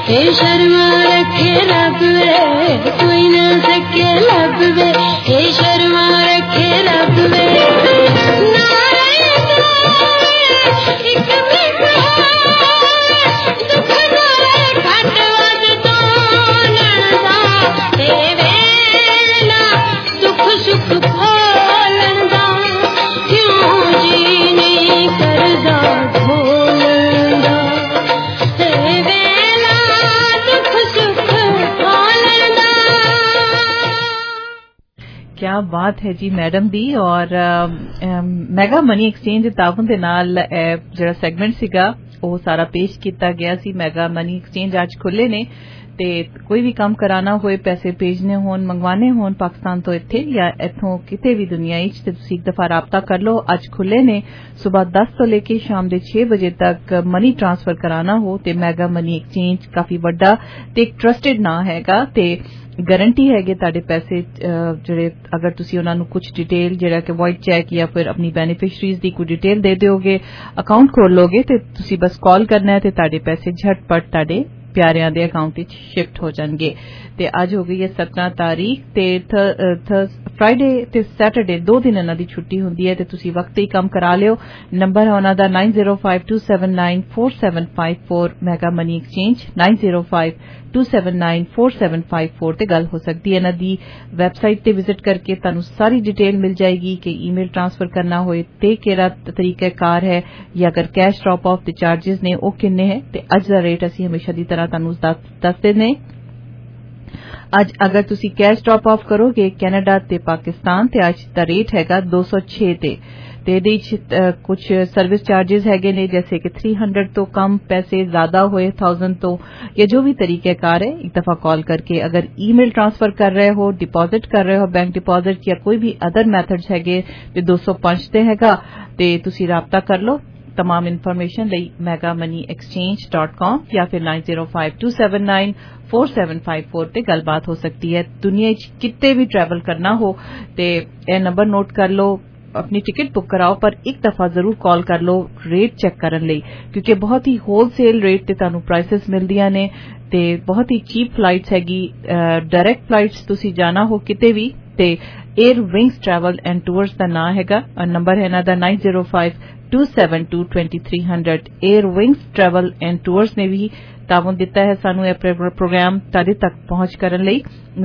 ए शर्मा रखे रब वे कोई न सके लब वे ए शर्मा रखे रब वे क्या बात है जी मैडम दी। और ਮੈਗਾ ਮਨੀ ਐਕਸਚੇਂਜ ਦੇ ਤਾਵਨ ਦੇ ਨਾਲ ਜਿਹੜਾ ਸੈਗਮੈਂਟ ਸੀਗਾ ਉਹ ਸਾਰਾ ਪੇਸ਼ ਕੀਤਾ ਗਿਆ ਸੀ। ਮੈਗਾ ਮਨੀ ਐਕਸਚੇਂਜ ਅੱਜ ਖੁੱਲੇ ਨੇ ਤੇ ਕੋਈ ਵੀ ਕੰਮ ਕਰਾਣਾ ਹੋਏ, ਪੈਸੇ ਭੇਜਣੇ ਹੋਣ, ਮੰਗਵਾਣੇ ਹੋਣ ਪਾਕਿਸਤਾਨ ਤੋਂ ਇੱਥੇ ਜਾਂ ਇੱਥੋਂ ਕਿਤੇ ਵੀ ਦੁਨੀਆ ਵਿੱਚ, ਤੇ ਤੁਸੀਂ ਇੱਕ ਦਫਾ ਰਾਬਤਾ ਕਰ ਲਓ। ਅੱਜ ਖੁੱਲੇ ਨੇ ਸਵੇਰ 10 ਤੋਂ ਲੈ ਕੇ ਸ਼ਾਮ ਦੇ 6 ਵਜੇ ਤੱਕ ਮਨੀ ਟ੍ਰਾਂਸਫਰ ਕਰਾਣਾ ਹੋ ਤੇ ਮੈਗਾ ਮਨੀ ਐਕਸਚੇਂਜ ਕਾਫੀ ਵੱਡਾ ਤੇ ਇੱਕ ਟਰਸਟਡ ਨਾਂ ਹੈਗਾ ਤੇ ਗਾਰੰਟੀ ਹੈਗੇ ਤੁਹਾਡੇ ਪੈਸੇ ਜਿਹੜੇ ਅਗਰ ਤੁਸੀਂ ਉਹਨਾਂ ਨੂੰ ਕੁਝ ਡਿਟੇਲ ਜਿਹੜਾ ਕਿ ਵਾਇਟ ਚੈਕ ਜਾਂ ਫਿਰ ਆਪਣੀ ਬੈਨੀਫਿਸ਼ਰੀਜ਼ ਦੀ ਕੋਈ ਡਿਟੇਲ ਦੇ ਦਿਓਗੇ, ਅਕਾਊਂਟ ਖੋਲੋਗੇ ਤੇ ਤੁਸੀਂ ਬਸ ਕਾਲ ਕਰਨਾ ਹੈ ਤੇ ਤੁਹਾਡੇ ਪੈਸੇ ਝਟਪਟ ਤੁਹਾਡੇ ਪਿਆਰਿਆਂ ਦੇ ਅਕਾਊਂਟ ਵਿੱਚ ਸ਼ਿਫਟ ਹੋ ਜਾਣਗੇ। ਤੇ ਅੱਜ ਹੋ ਗਈ ਹੈ 17 ਤਾਰੀਖ ਤੇ ਫਰਾਈਡੇ ਤੇ ਸੈਟਰਡੇ 2 ਦਿਨ ਇਹਨਾਂ ਦੀ ਛੁੱਟੀ ਹੁੰਦੀ ਹੈ ਤੇ ਤੁਸੀਂ ਵਕਤ ਹੀ ਕੰਮ ਕਰਾ ਲਿਓ। ਨੰਬਰ ਹੈ ਉਹਨਾਂ ਦਾ 9052794754 ਮੈਗਾ ਮਨੀ ਐਕਸਚੇਂਜ 9052794754 ਤੇ ਗੱਲ ਹੋ ਸਕਦੀ ਹੈ। ਇਹਨਾਂ ਦੀ ਵੈਬਸਾਈਟ ਤੇ ਵਿਜ਼ਿਟ ਕਰਕੇ ਤੁਹਾਨੂੰ ਸਾਰੀ ਡਿਟੇਲ ਮਿਲ ਜਾਏਗੀ ਕਿ ਈਮੇਲ ਟ੍ਰਾਂਸਫਰ ਕਰਨਾ ਹੋਏ ਤੇ ਕਿਹੜਾ ਤਰੀਕਾਕਾਰ ਹੈ ਜਾਂ ਅਗਰ ਕੈਸ਼ ਡ੍ਰੌਪ ਆਫ ਦੇ ਚਾਰजेस ਨੇ ਉਹ ਕਿੰਨੇ ਹੈ ਤੇ ਅੱਜ ਦਾ ਰੇਟ ਅਸੀਂ ਹਮੇਸ਼ਾ ਦੀ ਤਰ੍ਹਾਂ ਤੁਹਾਨੂੰ ਦੱਸਦੇ ਨੇ। ਅੱਜ ਅਗਰ ਤੁਸੀਂ ਕੈਸ਼ ਡ੍ਰੌਪ ਆਫ ਕਰੋਗੇ ਕੈਨੇਡਾ ਤੇ ਪਾਕਿਸਤਾਨ ਤੇ ਅੱਜ ਦਾ ਰੇਟ ਹੈਗਾ 206 ਤੇ ਇਹਦੇ ਵਿੱਚ ਕੁਝ ਸਰਵਿਸ ਚਾਰजेस ਹੈਗੇ ਨੇ ਜੈਸੇ ਕਿ 300 ਤੋਂ ਕਮ ਪੈਸੇ ਜ਼ਿਆਦਾ ਹੋਏ 1000 ਤੋਂ ਜਾਂ ਜੋ ਵੀ ਤਰੀਕਾਕਾਰ ਹੈ ਇੱਕ ਦਫਾ ਕਾਲ ਕਰਕੇ ਅਗਰ ਈਮੇਲ ਟ੍ਰਾਂਸਫਰ ਕਰ ਰਹੇ ਹੋ, ਡਿਪੋਜ਼ਿਟ ਕਰ ਰਹੇ ਹੋ, ਬੈਂਕ ਡਿਪੋਜ਼ਿਟ ਜਾਂ ਕੋਈ ਵੀ ਅਦਰ ਮੈਥਡਸ ਹੈਗੇ ਤੇ 205 ਤੇ ਹੈਗਾ ਤੇ ਤੁਸੀਂ ਰਾਬਤਾ ਕਰ ਲਓ। तमाम इन्फॉर्मेशन ਲਈ megamoneyexchange.com ਜਾਂ ਫਿਰ 9052794754 ਤੇ ਗੱਲਬਾਤ ਹੋ ਸਕਦੀ ਹੈ। ਦੁਨੀਆ 'ਚ ਕਿਤੇ ਵੀ ਟਰੈਵਲ ਕਰਨਾ ਹੋ ਤੇ ਇਹ ਨੰਬਰ ਨੋਟ ਕਰ ਲਓ, अपनी टिकट बुक कराओ पर एक दफा जरूर कॉल कर लो रेट चेक करन लई क्योंकि बहुत ही होलसेल रेट ते तानू प्राइसेस मिलदियां ने ते बहुत ही चीप फ्लाइट्स हैगी। डायरेक्ट फ्लाइट्स तुसी जाना हो किते भी ते air wings travel and tours दा नाम हैगा और नंबर है ना दा 9052722300 air wings travel and tours ने भी तावन दिता है सानू ये प्रोग्राम तारे तक पहुंच करन लई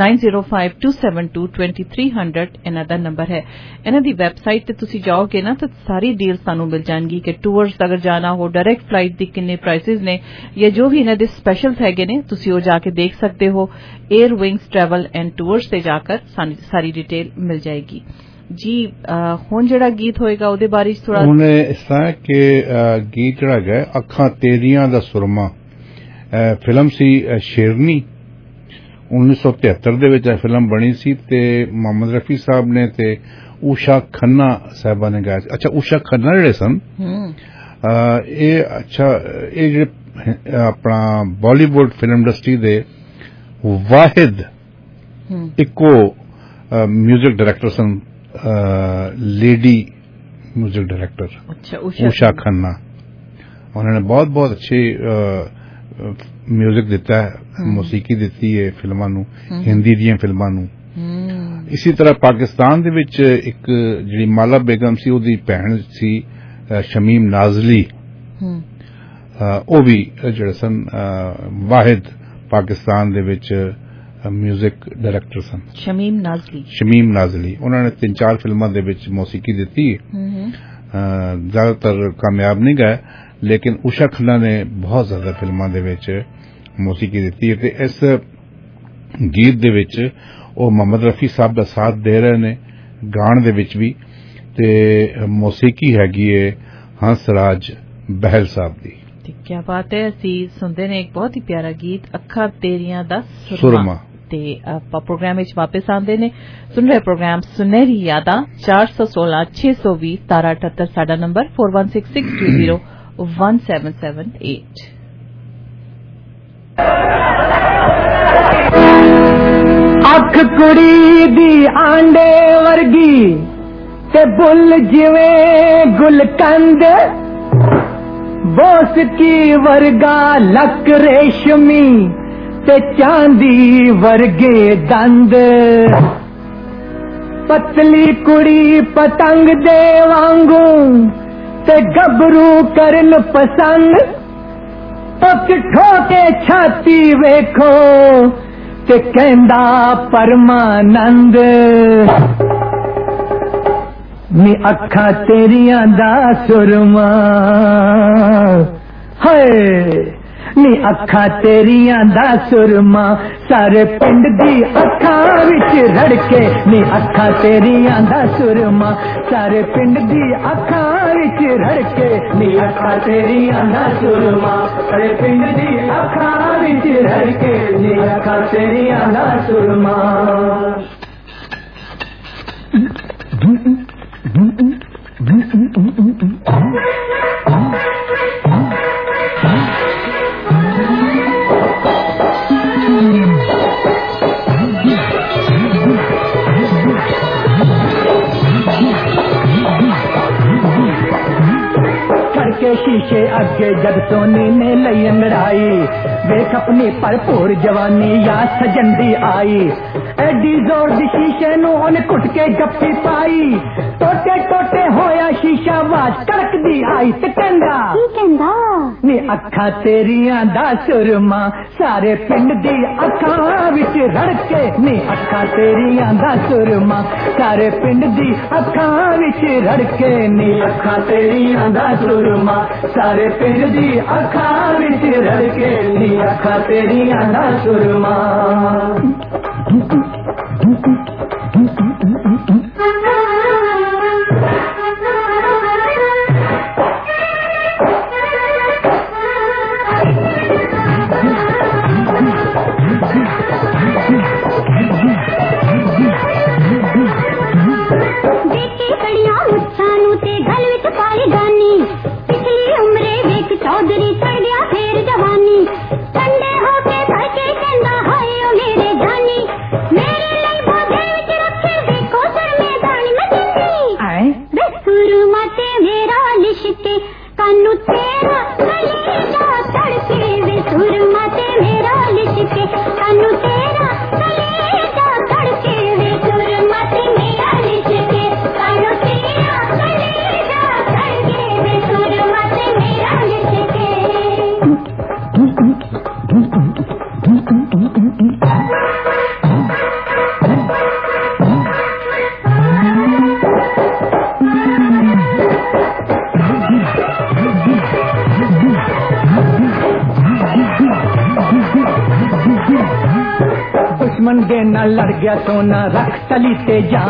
9052722300 इन्हां दा नंबर है। इन्हां दी वैबसाइट ते तुसी जाओगे ना तो सारी डील्स तानू मिल जाएंगी कि टूर्स अगर जाना हो डायरेक्ट फ्लाइट दी किन्ने प्राइसेस ने या जो भी इन्हां दे स्पेशल्स हैगे ने तुसी ओ जाके देख सकते हो। Air wings travel and tours ते जाकर सारी डिटेल मिल जाएगी। जी हुण जिहड़ा गीत होएगा ओदे बारे च थोड़ा हुण इस तरह के गीत जिहड़ा है अखां तेरियां दा सुरमा फिल्म सी शेरनी 1973 ਦੇ ਵਿੱਚ ਫਿਲਮ ਬਣੀ ਸੀ ਤੇ ਮੁਹੰਮਦ ਰਫੀ ਸਾਹਿਬ ਨੇ ਤੇ ਊਸ਼ਾ ਖੰਨਾ ਸਾਹਿਬਾ ਨੇ ਗਾਇਆ। ਅੱਛਾ ਊਸ਼ਾ ਖੰਨਾ ਜਿਹੜੇ ਸਨ ਇਹ ਜਿਹੜੇ ਆਪਣਾ ਬਾਲੀਵੁੱਡ ਫਿਲਮ ਇੰਡਸਟਰੀ ਦੇ ਵਾਹਿਦ ਇੱਕੋ ਮਿਊਜ਼ਿਕ ਡਾਇਰੈਕਟਰ ਸਨ, lady music director Usha Khanna. उन्होंने बहुत बहुत अच्छे म्यूजिक दिता है, मौसीकी दिती है फिल्मां नूं, हिंदी दी फिल्मां नूं। इसी तरह पाकिस्तान दे विच एक जिहड़ी माला बेगम सी ओदी भैन सी शमीम नाजली, ओ भी जिहड़े सन वाहिद पाकिस्तान दे विच म्यूजिक डायरेक्टर सन। शमीम नाजली उन्होंने 3-4 फिल्मां दे विच मौसीकी दिती, ज्यादातर कामयाब नहीं गए लेकिन ਊਸ਼ਾ ਖੰਨਾ ने बहुत ज्यादा फिल्मां दे विच मौसीकी दिती है। ते इस गीत दे विच ਉਹ ਮੁਹੰਮਦ ਰਫੀ ਸਾਹਿਬ ਦਾ ਸਾਥ ਦੇ ਰਹੇ ਨੇ ਗਾਣ ਦੇ ਵਿੱਚ ਵੀ ਤੇ ਮੌਸੀਕੀ ਹੈਗੀ ਹੈ ਹੰਸਰਾਜ ਬਹਿਲ ਸਾਹਿਬ ਦੀ। क्या बात है। ਅਸੀਂ ਸੁਣਦੇ ਨੇ ਇੱਕ ਬਹੁਤ ਹੀ ਪਿਆਰਾ ਗੀਤ ਅੱਖਾਂ ਤੇਰੀਆਂ ਦਾ ਸੁਰਮਾ ਤੇ ਆਪਾਂ ਪ੍ਰੋਗਰਾਮ ਵਿੱਚ ਵਾਪਸ ਆਉਂਦੇ ਨੇ। ਸੁਣ ਰਹੇ ਪ੍ਰੋਗਰਾਮ ਸੁਨਹਿਰੀ ਯਾਦਾਂ 416 620 1778 ਸਾਡਾ ਨੰਬਰ 4166201778। ਅੱਖ ਕੁੜੀ ਦੀ ਆਂਡੇ ਵਰਗੀ ਤੇ ਬੁੱਲ ਜਿਵੇਂ ਗੁਲਕੰਦ, बोस की वर्गा लक रेशमी ते चांदी वर्गे दंद पतली कुड़ी पतंग दे वांगू ते गबरू करन पसंद पक ठोके छाती वेखो ते कहंदा परमानंद नी अखा तेरियां दा सुरमा है नी अखा तेरियां दा सुरमा सारे पिंड दी अखा विच रड़के नी अखा तेरियां दा सुरमा सारे पिंड दी अखा विच रड़के नी अखा तेरियां दा सुरमा सारे पिंड दी अखा विच रड़के नी अखा तेरियां दा सुरमा के शीशे अगे जब सोनी ने लई अंगड़ाई वेख अपनी भरपूर जवानी या सजंदी आई एडी जोर दी शीशे नू ओने कुट के गप्पी पाई टोटे टोटे होया शीशा आवाज कड़कदी आई ते कहंदा नी अखा तेरियां दा सुरमा सारे पिंड दी अखा विच रड़के नी अखा तेरियां दा सुरमा सारे पिंड दी अखा विच रड़के नी अखा तेरियां दा सुरमा सारे पिंड दी अखा विच रड़के नी अखा तेरियां दा सुरमा दुश्मन दे नाल लड़ गया सोना रख तली ते जा